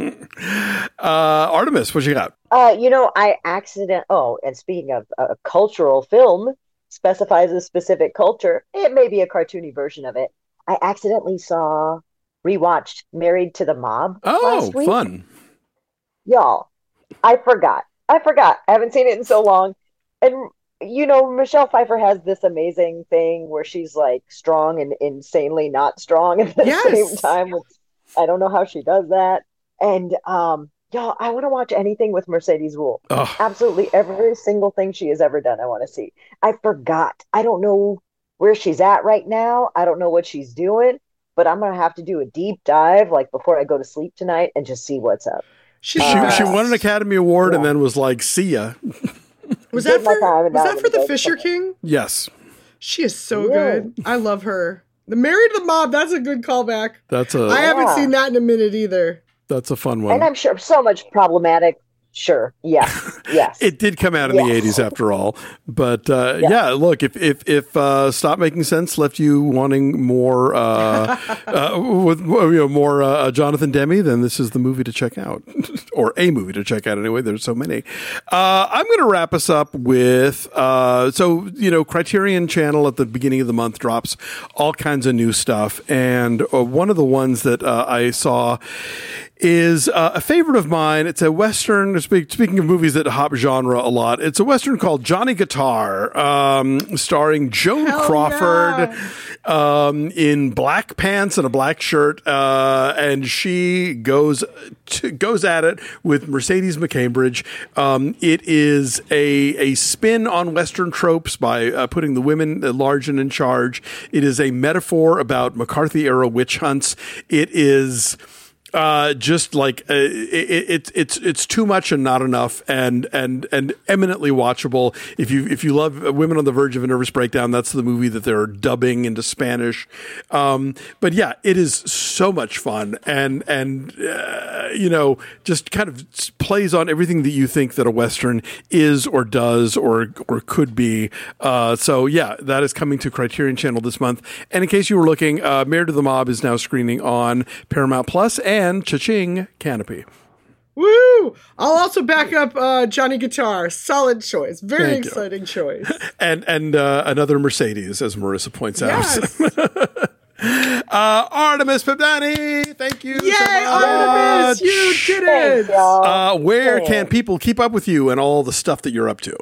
uh, Artemis, what you got? Uh, you know, I accident. Oh, and speaking of a uh, cultural film, specifies a specific culture. It may be a cartoony version of it. I accidentally saw, rewatched Married to the Mob. Oh, last week. Fun. Y'all, I forgot. I forgot. I haven't seen it in so long. And, you know, Michelle Pfeiffer has this amazing thing where she's like strong and insanely not strong at the yes. same time. Which I don't know how she does that. And, um, y'all, I want to watch anything with Mercedes Ruehl. Oh. Absolutely every single thing she has ever done, I want to see. I forgot. I don't know where she's at right now. I don't know what she's doing, but I'm going to have to do a deep dive like before I go to sleep tonight and just see what's up. She, uh, she won an Academy Award yeah. and then was like, see ya. Was that for, was that for The Fisher King? Yes. She is so yeah. good. I love her. The Married to the Mob, that's a good callback. That's a. I haven't yeah. seen that in a minute either. That's a fun one. And I'm sure so much problematic. Sure. Yes. Yes. It did come out in yes. the eighties after all. But uh, yeah. yeah, look, if if, if uh, Stop Making Sense left you wanting more uh, uh, with you know, more uh, Jonathan Demme, then this is the movie to check out. Or a movie to check out anyway. There's so many. Uh, I'm going to wrap us up with, uh, so, you know, Criterion Channel at the beginning of the month drops all kinds of new stuff. And uh, one of the ones that uh, I saw is uh, a favorite of mine. It's a Western, speaking of movies that hop genre a lot, it's a Western called Johnny Guitar, um, starring Joan Hell Crawford yeah. um, in black pants and a black shirt. Uh, and she goes to, goes at it with Mercedes McCambridge. Um, it is a, a spin on Western tropes by uh, putting the women large and in charge. It is a metaphor about McCarthy-era witch hunts. It is... Uh, just like uh, it, it, it's it's too much and not enough, and and and eminently watchable. If you if you love Women on the Verge of a Nervous Breakdown, that's the movie that they're dubbing into Spanish. Um, but yeah, it is so much fun, and and uh, you know, just kind of plays on everything that you think that a Western is or does or or could be. Uh, so yeah, that is coming to Criterion Channel this month. And in case you were looking, uh, Married to the Mob is now screening on Paramount Plus and And cha-ching, Canopy. Woo! I'll also back up uh, Johnny Guitar. Solid choice. Very Thank exciting you. choice. and and uh, another Mercedes, as Marissa points yes. out. uh, Artemis Pabdani, thank you Yay, so much. Artemis, you did it. Thanks, y'all. Uh, where Thanks. can people keep up with you and all the stuff that you're up to?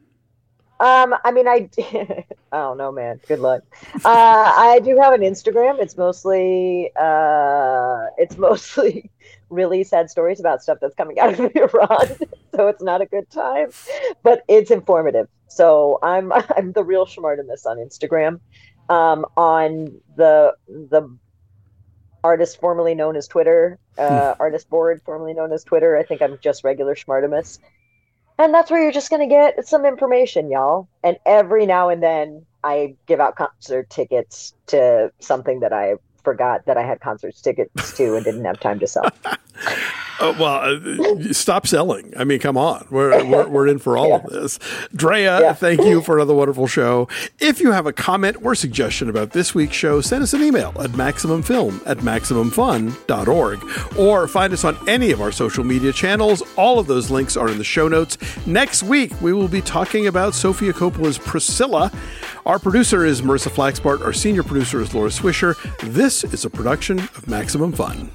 Um, I mean, I, I don't know, man. Good luck. Uh, I do have an Instagram. It's mostly, uh, it's mostly really sad stories about stuff that's coming out of Iran, so it's not a good time. But it's informative. So I'm I'm the real Schmartimus on Instagram. Um, on the the artist formerly known as Twitter, uh, hmm. artist board formerly known as Twitter, I think I'm just regular Schmartimus. And that's where you're just going to get some information, y'all. And every now and then I give out concert tickets to something that I forgot that I had concert tickets to and didn't have time to sell. Uh, well, uh, stop selling. I mean, come on. We're we're, we're in for all yeah. of this. Drea, yeah. thank you for another wonderful show. If you have a comment or suggestion about this week's show, send us an email at maximumfilm at maximum fun dot org or find us on any of our social media channels. All of those links are in the show notes. Next week, we will be talking about Sofia Coppola's Priscilla. Our producer is Marissa Flaxbart. Our senior producer is Laura Swisher. This is a production of Maximum Fun.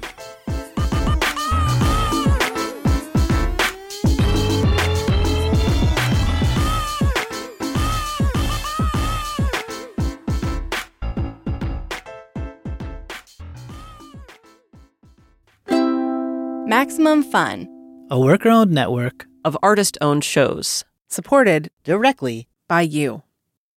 Maximum Fun, a worker-owned network of artist-owned shows, supported directly by you.